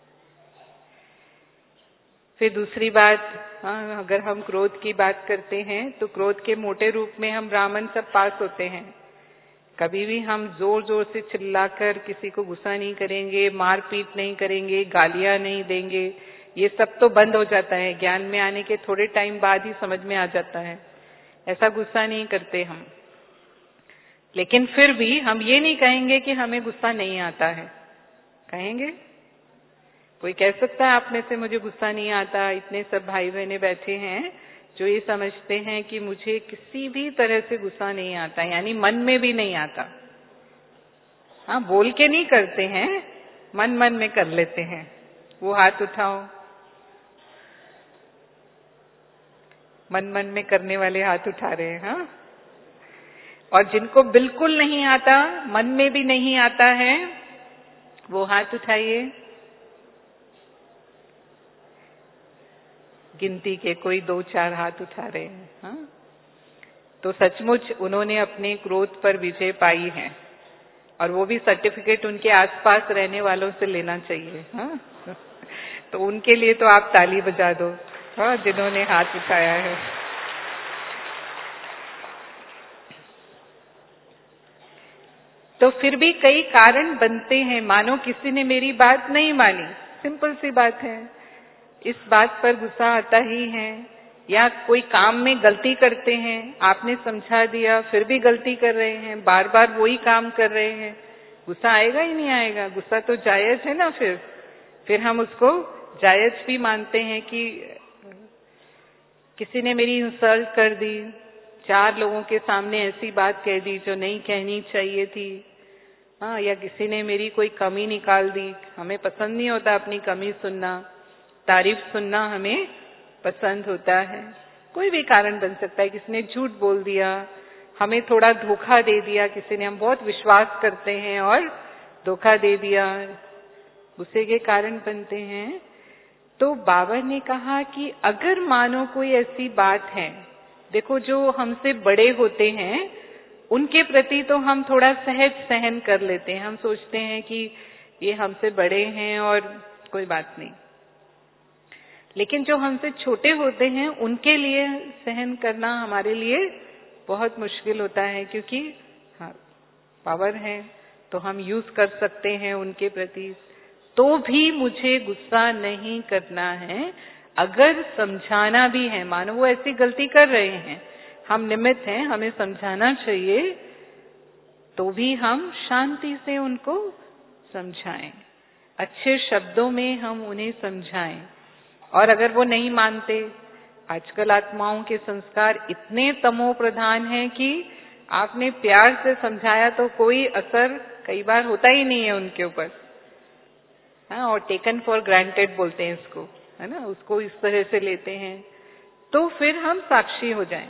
फिर दूसरी बात, अगर हम क्रोध की बात करते हैं तो क्रोध के मोटे रूप में हम ब्राह्मण सब पास होते हैं। कभी भी हम जोर जोर से चिल्लाकर किसी को गुस्सा नहीं करेंगे, मारपीट नहीं करेंगे, गालियां नहीं देंगे। ये सब तो बंद हो जाता है, ज्ञान में आने के थोड़े टाइम बाद ही समझ में आ जाता है। ऐसा गुस्सा नहीं करते हम। लेकिन फिर भी हम ये नहीं कहेंगे कि हमें गुस्सा नहीं आता है। कहेंगे? कोई कह सकता है आप में से मुझे गुस्सा नहीं आता? इतने सब भाई बहने बैठे हैं जो ये समझते हैं कि मुझे किसी भी तरह से गुस्सा नहीं आता, यानी मन में भी नहीं आता। हाँ, बोल के नहीं करते हैं, मन मन में कर लेते हैं। वो हाथ उठाओ, मन मन में करने वाले हाथ उठा रहे हैं। हाँ, और जिनको बिल्कुल नहीं आता, मन में भी नहीं आता है, वो हाथ उठाइए। गिनती के कोई 2-4 हाथ उठा रहे हैं। हाँ, तो सचमुच उन्होंने अपने क्रोध पर विजय पाई है, और वो भी सर्टिफिकेट उनके आसपास रहने वालों से लेना चाहिए। हाँ, तो उनके लिए तो आप ताली बजा दो, हाँ, जिन्होंने हाथ उठाया है। तो फिर भी कई कारण बनते हैं, मानो किसी ने मेरी बात नहीं मानी, सिंपल सी बात है, इस बात पर गुस्सा आता ही है। या कोई काम में गलती करते हैं, आपने समझा दिया, फिर भी गलती कर रहे हैं, बार बार वही काम कर रहे हैं, गुस्सा आएगा ही नहीं आएगा? गुस्सा तो जायज है ना। फिर हम उसको जायज भी मानते हैं कि किसी ने मेरी इंसल्ट कर दी, 4 लोगों के सामने ऐसी बात कह दी जो नहीं कहनी चाहिए थी। हाँ, या किसी ने मेरी कोई कमी निकाल दी। हमें पसंद नहीं होता अपनी कमी सुनना, तारीफ सुनना हमें पसंद होता है। कोई भी कारण बन सकता है, किसी ने झूठ बोल दिया, हमें थोड़ा धोखा दे दिया किसी ने, हम बहुत विश्वास करते हैं और धोखा दे दिया, गुस्से के कारण बनते हैं। तो बाबा ने कहा कि अगर मानो कोई ऐसी बात है, देखो जो हमसे बड़े होते हैं उनके प्रति तो हम थोड़ा सहज सहन कर लेते हैं, हम सोचते हैं कि ये हमसे बड़े हैं और कोई बात नहीं। लेकिन जो हमसे छोटे होते हैं उनके लिए सहन करना हमारे लिए बहुत मुश्किल होता है, क्योंकि हाँ, पावर है तो हम यूज कर सकते हैं उनके प्रति। तो भी मुझे गुस्सा नहीं करना है, अगर समझाना भी है, मानो वो ऐसी गलती कर रहे हैं, हम निमित्त हैं, हमें समझाना चाहिए, तो भी हम शांति से उनको समझाएं, अच्छे शब्दों में हम उन्हें समझाएं। और अगर वो नहीं मानते, आजकल आत्माओं के संस्कार इतने तमो प्रधान हैं कि आपने प्यार से समझाया तो कोई असर कई बार होता ही नहीं है उनके ऊपर। हाँ, और टेकन फॉर ग्रांटेड बोलते हैं इसको, है ना, उसको इस तरह से लेते हैं। तो फिर हम साक्षी हो जाएं।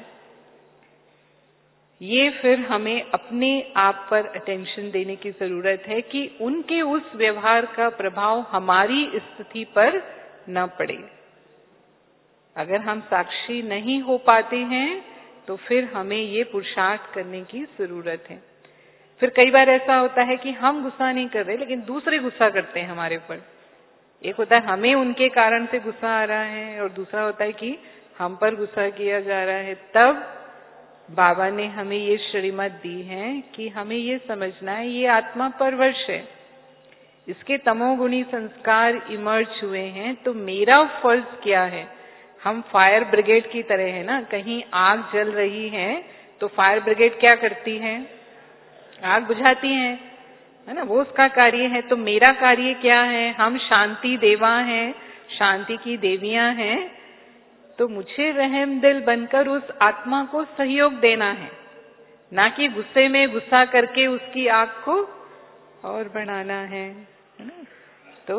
ये फिर हमें अपने आप पर अटेंशन देने की जरूरत है कि उनके उस व्यवहार का प्रभाव हमारी स्थिति पर न पड़े। अगर हम साक्षी नहीं हो पाते हैं तो फिर हमें ये पुरुषार्थ करने की जरूरत है। फिर कई बार ऐसा होता है कि हम गुस्सा नहीं कर रहे लेकिन दूसरे गुस्सा करते हैं हमारे ऊपर। एक होता है हमें उनके कारण से गुस्सा आ रहा है, और दूसरा होता है कि हम पर गुस्सा किया जा रहा है। तब बाबा ने हमें ये श्रीमत दी है कि हमें ये समझना है ये आत्मा परवश है, इसके तमोगुणी संस्कार इमर्ज हुए हैं। तो मेरा फर्ज क्या है? हम फायर ब्रिगेड की तरह है ना, कहीं आग जल रही है तो फायर ब्रिगेड क्या करती है? आग बुझाती है ना, वो उसका कार्य है। तो मेरा कार्य क्या है? हम शांति देवा हैं, शांति की देवियां हैं, तो मुझे रहम दिल बनकर उस आत्मा को सहयोग देना है, ना कि गुस्से में गुस्सा करके उसकी आग को और बढ़ाना है ना। तो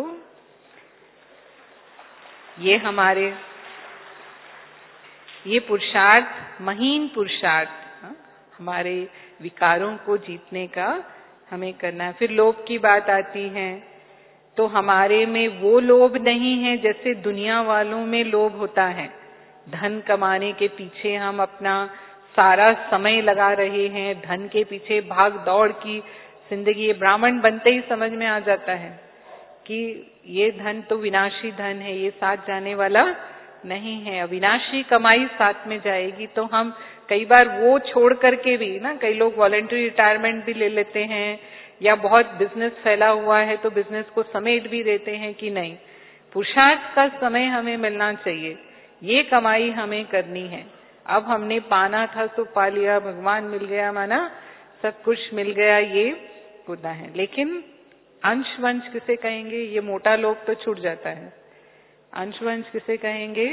ये हमारे ये पुरुषार्थ, महीन पुरुषार्थ, हमारे विकारों को जीतने का हमें करना है। फिर लोभ की बात आती है, तो हमारे में वो लोभ नहीं है जैसे दुनिया वालों में लोभ होता है। धन कमाने के पीछे हम अपना सारा समय लगा रहे हैं, धन के पीछे भाग दौड़ की जिंदगी। ब्राह्मण बनते ही समझ में आ जाता है कि ये धन तो विनाशी धन है, ये साथ जाने वाला नहीं है, अविनाशी कमाई साथ में जाएगी। तो हम कई बार वो छोड़ करके भी ना, कई लोग वॉलंटरी रिटायरमेंट भी ले लेते हैं, या बहुत बिजनेस फैला हुआ है तो बिजनेस को समेट भी देते हैं कि नहीं, पुरुषार्थ का समय हमें मिलना चाहिए, ये कमाई हमें करनी है। अब हमने पाना था तो पा लिया, भगवान मिल गया, माना सब कुछ मिल गया, ये होता है। लेकिन अंश वंश किसे कहेंगे? ये मोटा लोग तो छूट जाता है। अंश वंश किसे कहेंगे?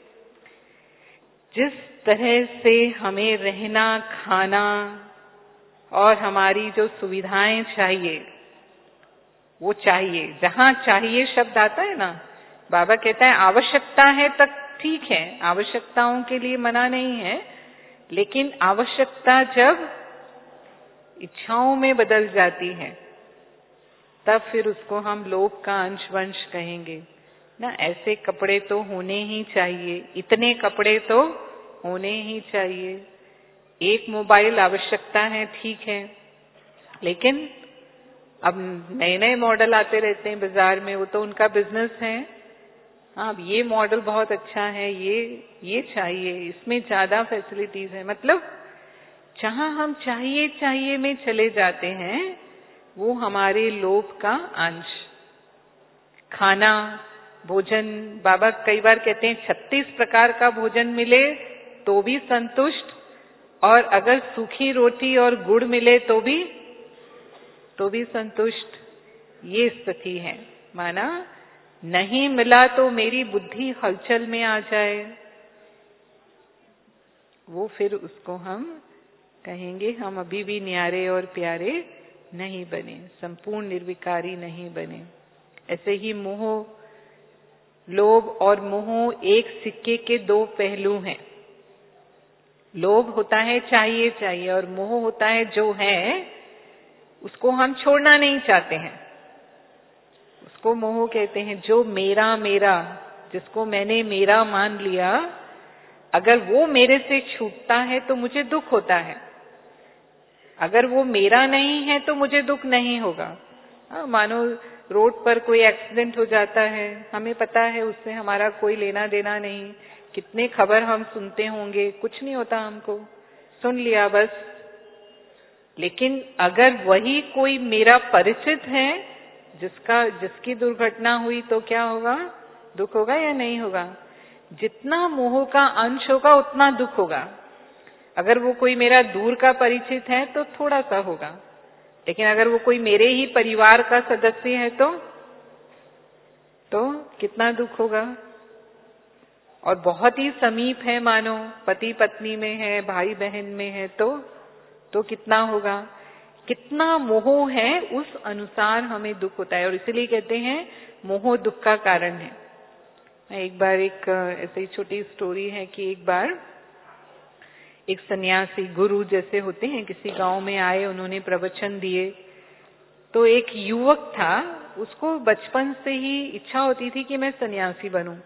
जिस तरह से हमें रहना, खाना और हमारी जो सुविधाएं चाहिए, वो चाहिए, जहां चाहिए शब्द आता है ना, बाबा कहता है आवश्यकता है तक ठीक है, आवश्यकताओं के लिए मना नहीं है, लेकिन आवश्यकता जब इच्छाओं में बदल जाती है तब फिर उसको हम लोभ का अंश वंश कहेंगे ना। ऐसे कपड़े तो होने ही चाहिए, इतने कपड़े तो होने ही चाहिए। एक मोबाइल आवश्यकता है, ठीक है, लेकिन अब नए नए मॉडल आते रहते हैं बाजार में, वो तो उनका बिजनेस है। हाँ, अब ये मॉडल बहुत अच्छा है, ये चाहिए, इसमें ज्यादा फैसिलिटीज है। मतलब जहां हम चाहिए में चले जाते हैं वो हमारे लोभ का अंश। खाना, भोजन, बाबा कई बार कहते हैं 36 प्रकार का भोजन मिले तो भी संतुष्ट, और अगर सूखी रोटी और गुड़ मिले तो भी संतुष्ट। ये स्थिति है। माना नहीं मिला तो मेरी बुद्धि हलचल में आ जाए, वो फिर उसको हम कहेंगे हम अभी भी न्यारे और प्यारे नहीं बने, संपूर्ण निर्विकारी नहीं बने। ऐसे ही मोह, लोभ और मोह एक सिक्के के दो पहलू हैं। लोभ होता है चाहिए, और मोह होता है जो है उसको हम छोड़ना नहीं चाहते हैं, उसको मोह कहते हैं। जो मेरा मेरा, जिसको मैंने मेरा मान लिया, अगर वो मेरे से छूटता है तो मुझे दुख होता है, अगर वो मेरा नहीं है तो मुझे दुख नहीं होगा। मानो रोड पर कोई एक्सीडेंट हो जाता है, हमें पता है उससे हमारा कोई लेना देना नहीं, कितने खबर हम सुनते होंगे, कुछ नहीं होता, हमको सुन लिया बस। लेकिन अगर वही कोई मेरा परिचित है जिसकी दुर्घटना हुई तो क्या होगा? दुख होगा या नहीं होगा? जितना मोह का अंश होगा उतना दुख होगा। अगर वो कोई मेरा दूर का परिचित है तो थोड़ा सा होगा, लेकिन अगर वो कोई मेरे ही परिवार का सदस्य है तो कितना दुख होगा। और बहुत ही समीप है, मानो पति पत्नी में है, भाई बहन में है तो कितना होगा। कितना मोह है उस अनुसार हमें दुख होता है, और इसलिए कहते हैं मोह दुख का कारण है। एक बार एक ऐसी छोटी स्टोरी है कि एक बार एक सन्यासी, गुरु जैसे होते हैं, किसी गांव में आए, उन्होंने प्रवचन दिए। तो एक युवक था, उसको बचपन से ही इच्छा होती थी कि मैं सन्यासी बनूं,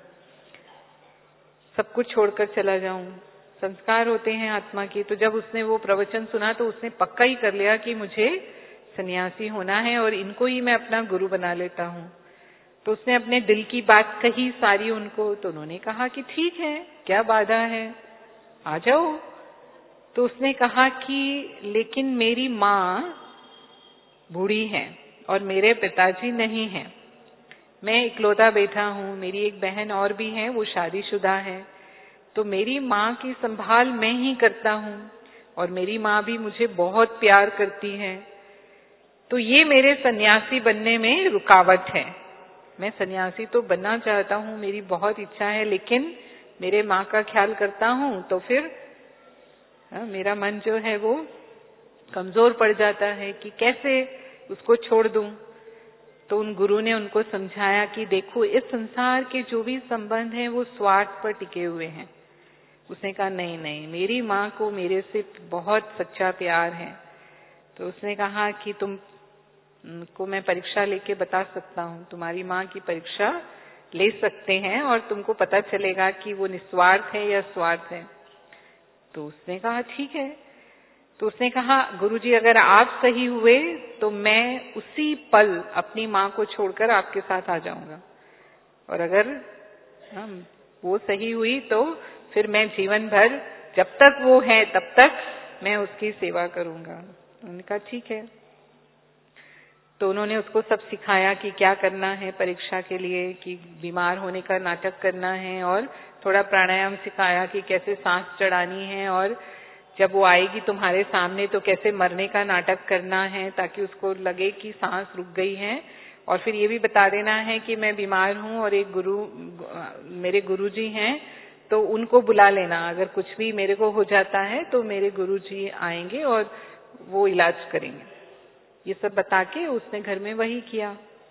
सब कुछ छोड़कर चला जाऊं। संस्कार होते हैं आत्मा की। तो जब उसने वो प्रवचन सुना तो उसने पक्का ही कर लिया कि मुझे सन्यासी होना है और इनको ही मैं अपना गुरु बना लेता हूं। तो उसने अपने दिल की बात कही सारी उनको। तो उन्होंने कहा कि ठीक है, क्या बाधा है, आ जाओ। तो उसने कहा कि लेकिन मेरी माँ बूढ़ी है और मेरे पिताजी नहीं हैं, मैं इकलौता बेटा हूँ, मेरी एक बहन और भी है, वो शादीशुदा है, तो मेरी माँ की संभाल मैं ही करता हूँ और मेरी माँ भी मुझे बहुत प्यार करती है, तो ये मेरे सन्यासी बनने में रुकावट है। मैं सन्यासी तो बनना चाहता हूँ, मेरी बहुत इच्छा है, लेकिन मेरे माँ का ख्याल करता हूँ तो फिर मेरा मन जो है वो कमजोर पड़ जाता है कि कैसे उसको छोड़ दूं। तो उन गुरु ने उनको समझाया कि देखो, इस संसार के जो भी संबंध हैं वो स्वार्थ पर टिके हुए हैं। उसने कहा नहीं, मेरी माँ को मेरे से बहुत सच्चा प्यार है। तो उसने कहा कि तुमको मैं परीक्षा लेके बता सकता हूँ, तुम्हारी माँ की परीक्षा ले सकते हैं और तुमको पता चलेगा कि वो निस्वार्थ है या स्वार्थ है। तो उसने कहा ठीक है। तो उसने कहा गुरुजी, अगर आप सही हुए तो मैं उसी पल अपनी माँ को छोड़कर आपके साथ आ जाऊंगा, और अगर वो सही हुई तो फिर मैं जीवन भर, जब तक वो है तब तक मैं उसकी सेवा करूंगा। उन्होंने कहा ठीक है। तो उन्होंने उसको सब सिखाया कि क्या करना है परीक्षा के लिए, कि बीमार होने का नाटक करना है, और थोड़ा प्राणायाम सिखाया कि कैसे सांस चढ़ानी है, और जब वो आएगी तुम्हारे सामने तो कैसे मरने का नाटक करना है ताकि उसको लगे कि सांस रुक गई है। और फिर ये भी बता देना है कि मैं बीमार हूँ और एक मेरे गुरुजी हैं, तो उनको बुला लेना, अगर कुछ भी मेरे को हो जाता है तो मेरे गुरुजी आएंगे और वो इलाज करेंगे। ये सब बता के उसने घर में वही किया।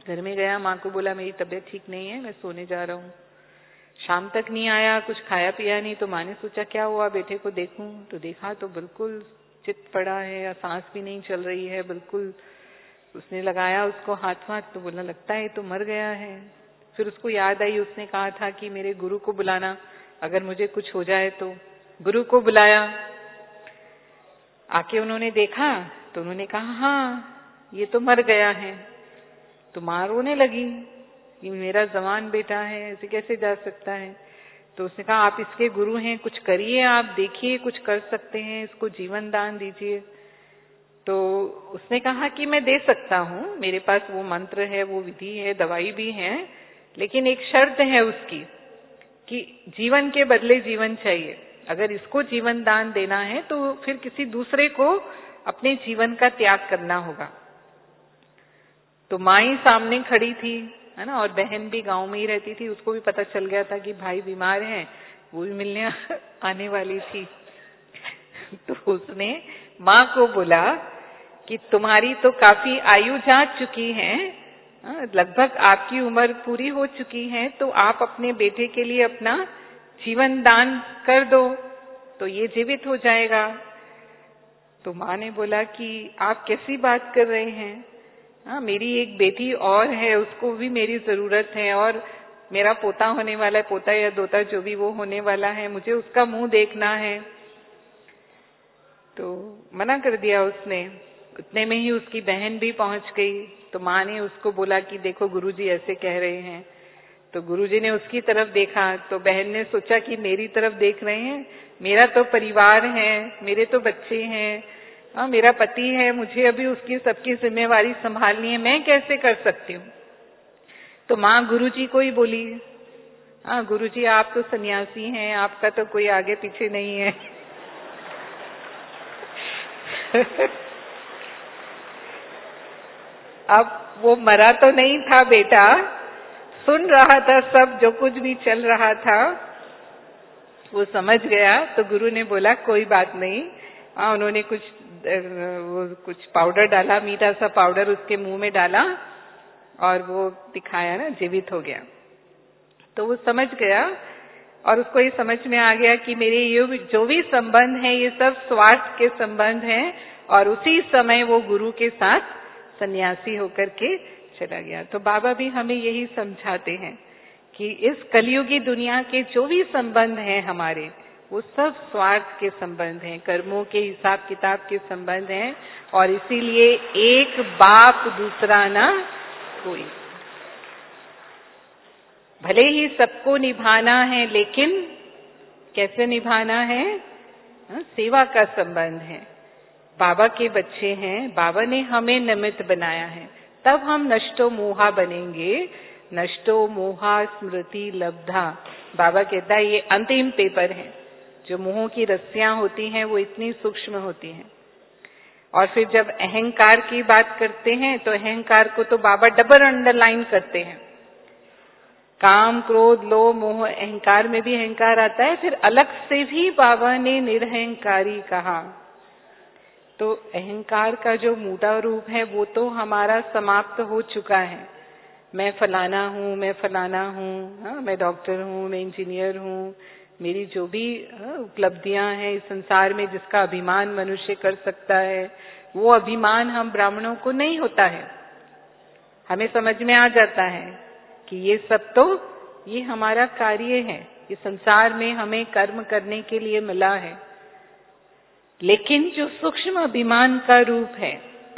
घर में गया, माँ को बोला मेरी तबीयत ठीक नहीं है, मैं सोने जा रहा हूँ। शाम तक नहीं आया, कुछ खाया पिया नहीं। तो माँ ने सोचा क्या हुआ, बेटे को देखूं। तो देखा तो बिल्कुल चित पड़ा है, सांस भी नहीं चल रही है बिल्कुल। उसने लगाया उसको हाथ वाथ, तो बोला लगता है तो मर गया है। फिर उसको याद आई, उसने कहा था कि मेरे गुरु को बुलाना, अगर मुझे कुछ हो जाए तो। गुरु को बुलाया, आके उन्होंने देखा तो उन्होंने कहा हाँ ये तो मर गया है। तो माँ रोने लगी कि मेरा जवान बेटा है, ऐसे कैसे जा सकता है। तो उसने कहा आप इसके गुरु हैं, कुछ करिए, आप देखिए कुछ कर सकते हैं, इसको जीवन दान दीजिए। तो उसने कहा कि मैं दे सकता हूँ, मेरे पास वो मंत्र है, वो विधि है, दवाई भी है, लेकिन एक शर्त है उसकी कि जीवन के बदले जीवन चाहिए। अगर इसको जीवन दान देना है तो फिर किसी दूसरे को अपने जीवन का त्याग करना होगा। तो माँ ही सामने खड़ी थी, है ना, और बहन भी गांव में ही रहती थी, उसको भी पता चल गया था कि भाई बीमार है, वो भी मिलने आने वाली थी। तो उसने माँ को बोला कि तुम्हारी तो काफी आयु जा चुकी है, लगभग आपकी उम्र पूरी हो चुकी है, तो आप अपने बेटे के लिए अपना जीवन दान कर दो तो ये जीवित हो जाएगा। तो माँ ने बोला कि आप कैसी बात कर रहे हैं, मेरी एक बेटी और है, उसको भी मेरी जरूरत है, और मेरा पोता होने वाला है, पोता या दोता जो भी वो होने वाला है, मुझे उसका मुंह देखना है। तो मना कर दिया उसने। उतने में ही उसकी बहन भी पहुंच गई। तो माँ ने उसको बोला कि देखो गुरुजी ऐसे कह रहे हैं। तो गुरुजी ने उसकी तरफ देखा तो बहन ने सोचा कि मेरी तरफ देख रहे हैं, मेरा तो परिवार है, मेरे तो बच्चे हैं, मेरा पति है, मुझे अभी उसकी सबकी जिम्मेवारी संभालनी है, मैं कैसे कर सकती हूँ। तो माँ गुरुजी को ही बोली, हाँ गुरुजी आप तो सन्यासी हैं, आपका तो कोई आगे पीछे नहीं है। अब वो मरा तो नहीं था बेटा, सुन रहा था सब, जो कुछ भी चल रहा था वो समझ गया। तो गुरु ने बोला कोई बात नहीं। उन्होंने कुछ पाउडर डाला, मीठा सा पाउडर उसके मुंह में डाला और वो दिखाया ना, जीवित हो गया। तो वो समझ गया और उसको ये समझ में आ गया कि मेरे ये जो भी संबंध है ये सब स्वार्थ के संबंध हैं, और उसी समय वो गुरु के साथ सन्यासी होकर के चला गया। तो बाबा भी हमें यही समझाते हैं कि इस कलयुगी दुनिया के जो भी संबंध हैं हमारे, वो सब स्वार्थ के संबंध हैं, कर्मों के हिसाब किताब के संबंध हैं, और इसीलिए एक बाप दूसरा ना कोई। भले ही सबको निभाना है, लेकिन कैसे निभाना है, सेवा का संबंध है। बाबा के बच्चे हैं, बाबा ने हमें निमित्त बनाया है, तब हम नष्टो मोहा बनेंगे। नष्टो मोहा स्मृति लब्धा, बाबा कहता है ये अंतिम पेपर है। जो मोह की रस्सियां होती हैं वो इतनी सूक्ष्म होती हैं। और फिर जब अहंकार की बात करते हैं तो अहंकार को तो बाबा डबल अंडरलाइन करते हैं। काम क्रोध लोभ मोह अहंकार में भी अहंकार आता है, फिर अलग से भी बाबा ने निरहंकारी कहा। तो अहंकार का जो मूढ़ा रूप है वो तो हमारा समाप्त हो चुका है। मैं फलाना हूँ, मैं फलाना हूँ, मैं डॉक्टर हूँ, मैं इंजीनियर हूँ, मेरी जो भी उपलब्धियां हैं इस संसार में, जिसका अभिमान मनुष्य कर सकता है, वो अभिमान हम ब्राह्मणों को नहीं होता है। हमें समझ में आ जाता है कि ये सब तो ये हमारा कार्य है, ये संसार में हमें कर्म करने के लिए मिला है। लेकिन जो सूक्ष्म अभिमान का रूप है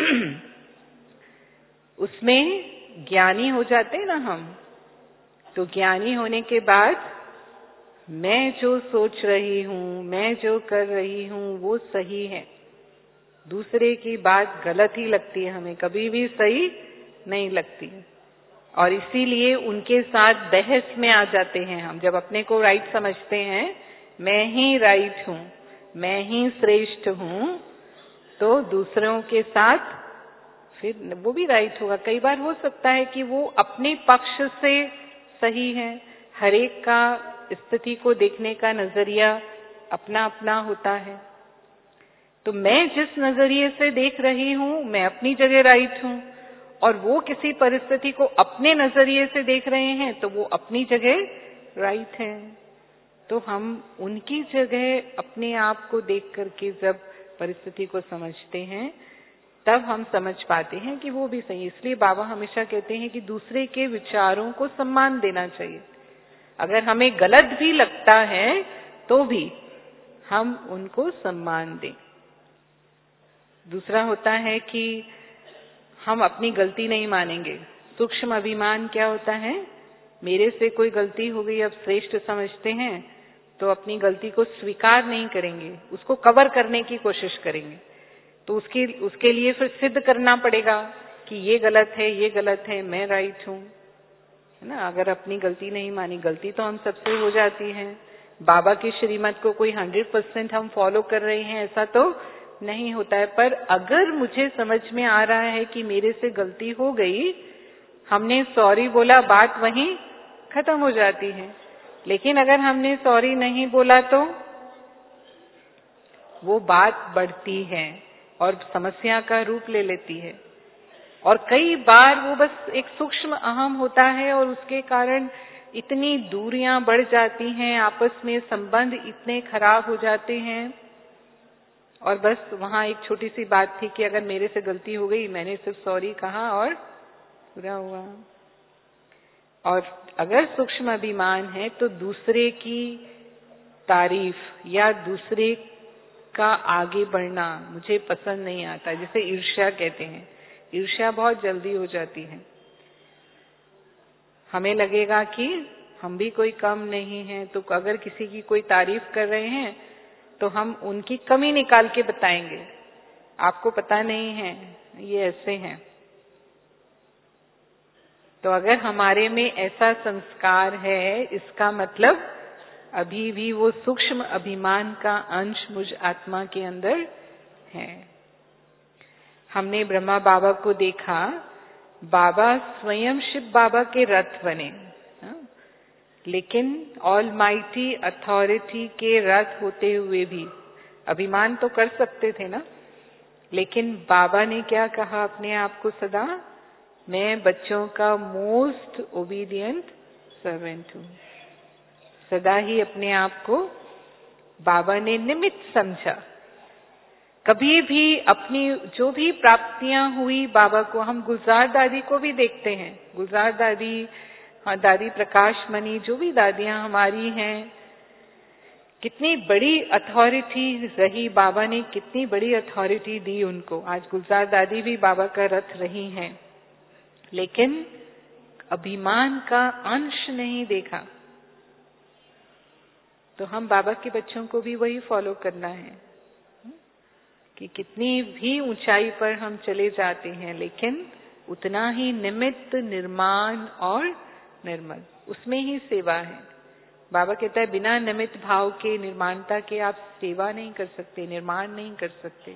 उसमें ज्ञानी हो जाते हैं ना हम, तो ज्ञानी होने के बाद मैं जो सोच रही हूँ, मैं जो कर रही हूँ वो सही है, दूसरे की बात गलत ही लगती है, हमें कभी भी सही नहीं लगती। और इसीलिए उनके साथ बहस में आ जाते हैं हम। जब अपने को राइट समझते हैं, मैं ही राइट हूँ, मैं ही श्रेष्ठ हूँ, तो दूसरों के साथ फिर वो भी राइट होगा। कई बार हो सकता है कि वो अपने पक्ष से सही है, हर एक का स्थिति को देखने का नजरिया अपना अपना होता है। तो मैं जिस नजरिए से देख रही हूँ मैं अपनी जगह राइट हूँ, और वो किसी परिस्थिति को अपने नजरिए से देख रहे हैं तो वो अपनी जगह राइट है। तो हम उनकी जगह अपने आप को देख करके जब परिस्थिति को समझते हैं तब हम समझ पाते हैं कि वो भी सही। इसलिए बाबा हमेशा कहते हैं कि दूसरे के विचारों को सम्मान देना चाहिए। अगर हमें गलत भी लगता है तो भी हम उनको सम्मान दें। दूसरा होता है कि हम अपनी गलती नहीं मानेंगे। सूक्ष्म अभिमान क्या होता है? मेरे से कोई गलती हो गई, अब श्रेष्ठ समझते हैं तो अपनी गलती को स्वीकार नहीं करेंगे, उसको कवर करने की कोशिश करेंगे। तो उसके लिए फिर सिद्ध करना पड़ेगा कि ये गलत है, ये गलत है, मैं राइट हूं, है ना। अगर अपनी गलती नहीं मानी, गलती तो हम सबसे हो जाती है। बाबा की श्रीमत को कोई 100% हम फॉलो कर रहे हैं ऐसा तो नहीं होता है। पर अगर मुझे समझ में आ रहा है कि मेरे से गलती हो गई, हमने सॉरी बोला, बात वहीं खत्म हो जाती है। लेकिन अगर हमने सॉरी नहीं बोला तो वो बात बढ़ती है और समस्या का रूप ले लेती है। और कई बार वो बस एक सूक्ष्म अहम होता है और उसके कारण इतनी दूरियां बढ़ जाती हैं, आपस में संबंध इतने खराब हो जाते हैं। और बस वहां एक छोटी सी बात थी कि अगर मेरे से गलती हो गई, मैंने सिर्फ सॉरी कहा और पूरा हुआ। और अगर सूक्ष्म अभिमान है तो दूसरे की तारीफ या दूसरे का आगे बढ़ना मुझे पसंद नहीं आता। जिसे ईर्ष्या कहते हैं। ईर्ष्या बहुत जल्दी हो जाती है। हमें लगेगा कि हम भी कोई कम नहीं है, तो अगर किसी की कोई तारीफ कर रहे हैं तो हम उनकी कमी निकाल के बताएंगे, आपको पता नहीं है ये ऐसे हैं। तो अगर हमारे में ऐसा संस्कार है, इसका मतलब अभी भी वो सूक्ष्म अभिमान का अंश मुझ आत्मा के अंदर है। हमने ब्रह्मा बाबा को देखा, बाबा स्वयं शिव बाबा के रथ बने, लेकिन ऑलमाइटी अथॉरिटी के रथ होते हुए भी अभिमान तो कर सकते थे ना। लेकिन बाबा ने क्या कहा अपने आप को सदा? मैं बच्चों का मोस्ट ओबीडियंट सर्वेंट हूं। सदा ही अपने आप को बाबा ने निमित्त समझा। कभी भी अपनी जो भी प्राप्तियां हुई बाबा को, हम गुलजार दादी को भी देखते हैं। गुलजार दादी, दादी प्रकाश मणि, जो भी दादियां हमारी हैं, कितनी बड़ी अथॉरिटी रही, बाबा ने कितनी बड़ी अथॉरिटी दी उनको। आज गुलजार दादी भी बाबा का रथ रही हैं, लेकिन अभिमान का अंश नहीं देखा। तो हम बाबा के बच्चों को भी वही फॉलो करना है कि कितनी भी ऊंचाई पर हम चले जाते हैं, लेकिन उतना ही निमित्त, निर्माण और निर्मल, उसमें ही सेवा है। बाबा कहता है बिना निमित्त भाव के, निर्माणता के आप सेवा नहीं कर सकते, निर्माण नहीं कर सकते।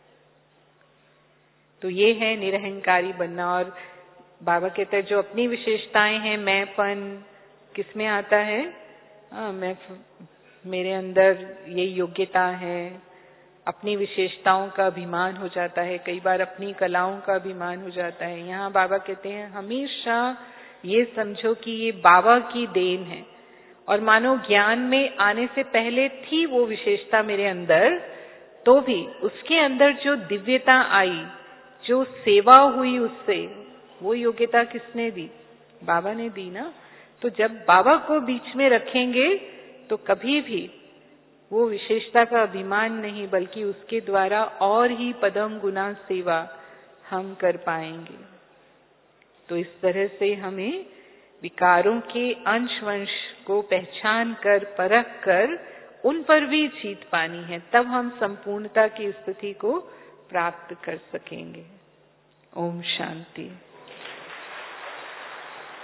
तो ये है निरहंकारी बनना। और बाबा कहता है जो अपनी विशेषताएं हैं, मैंपन किसमें आता है? मैं, मेरे अंदर ये योग्यता है, अपनी विशेषताओं का अभिमान हो जाता है, कई बार अपनी कलाओं का अभिमान हो जाता है। यहाँ बाबा कहते हैं हमेशा ये समझो कि ये बाबा की देन है, और मानो ज्ञान में आने से पहले थी वो विशेषता मेरे अंदर, तो भी उसके अंदर जो दिव्यता आई, जो सेवा हुई उससे, वो योग्यता किसने दी? बाबा ने दी ना। तो जब बाबा को बीच में रखेंगे तो कभी भी वो विशेषता का अभिमान नहीं, बल्कि उसके द्वारा और ही पदम गुना सेवा हम कर पाएंगे। तो इस तरह से हमें विकारों के अंश वंश को पहचान कर, परख कर उन पर भी जीत पानी है, तब हम संपूर्णता की स्थिति को प्राप्त कर सकेंगे। ओम शांति।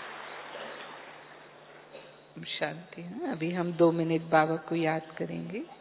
शांति। अभी हम 2 मिनट बाबा को याद करेंगे।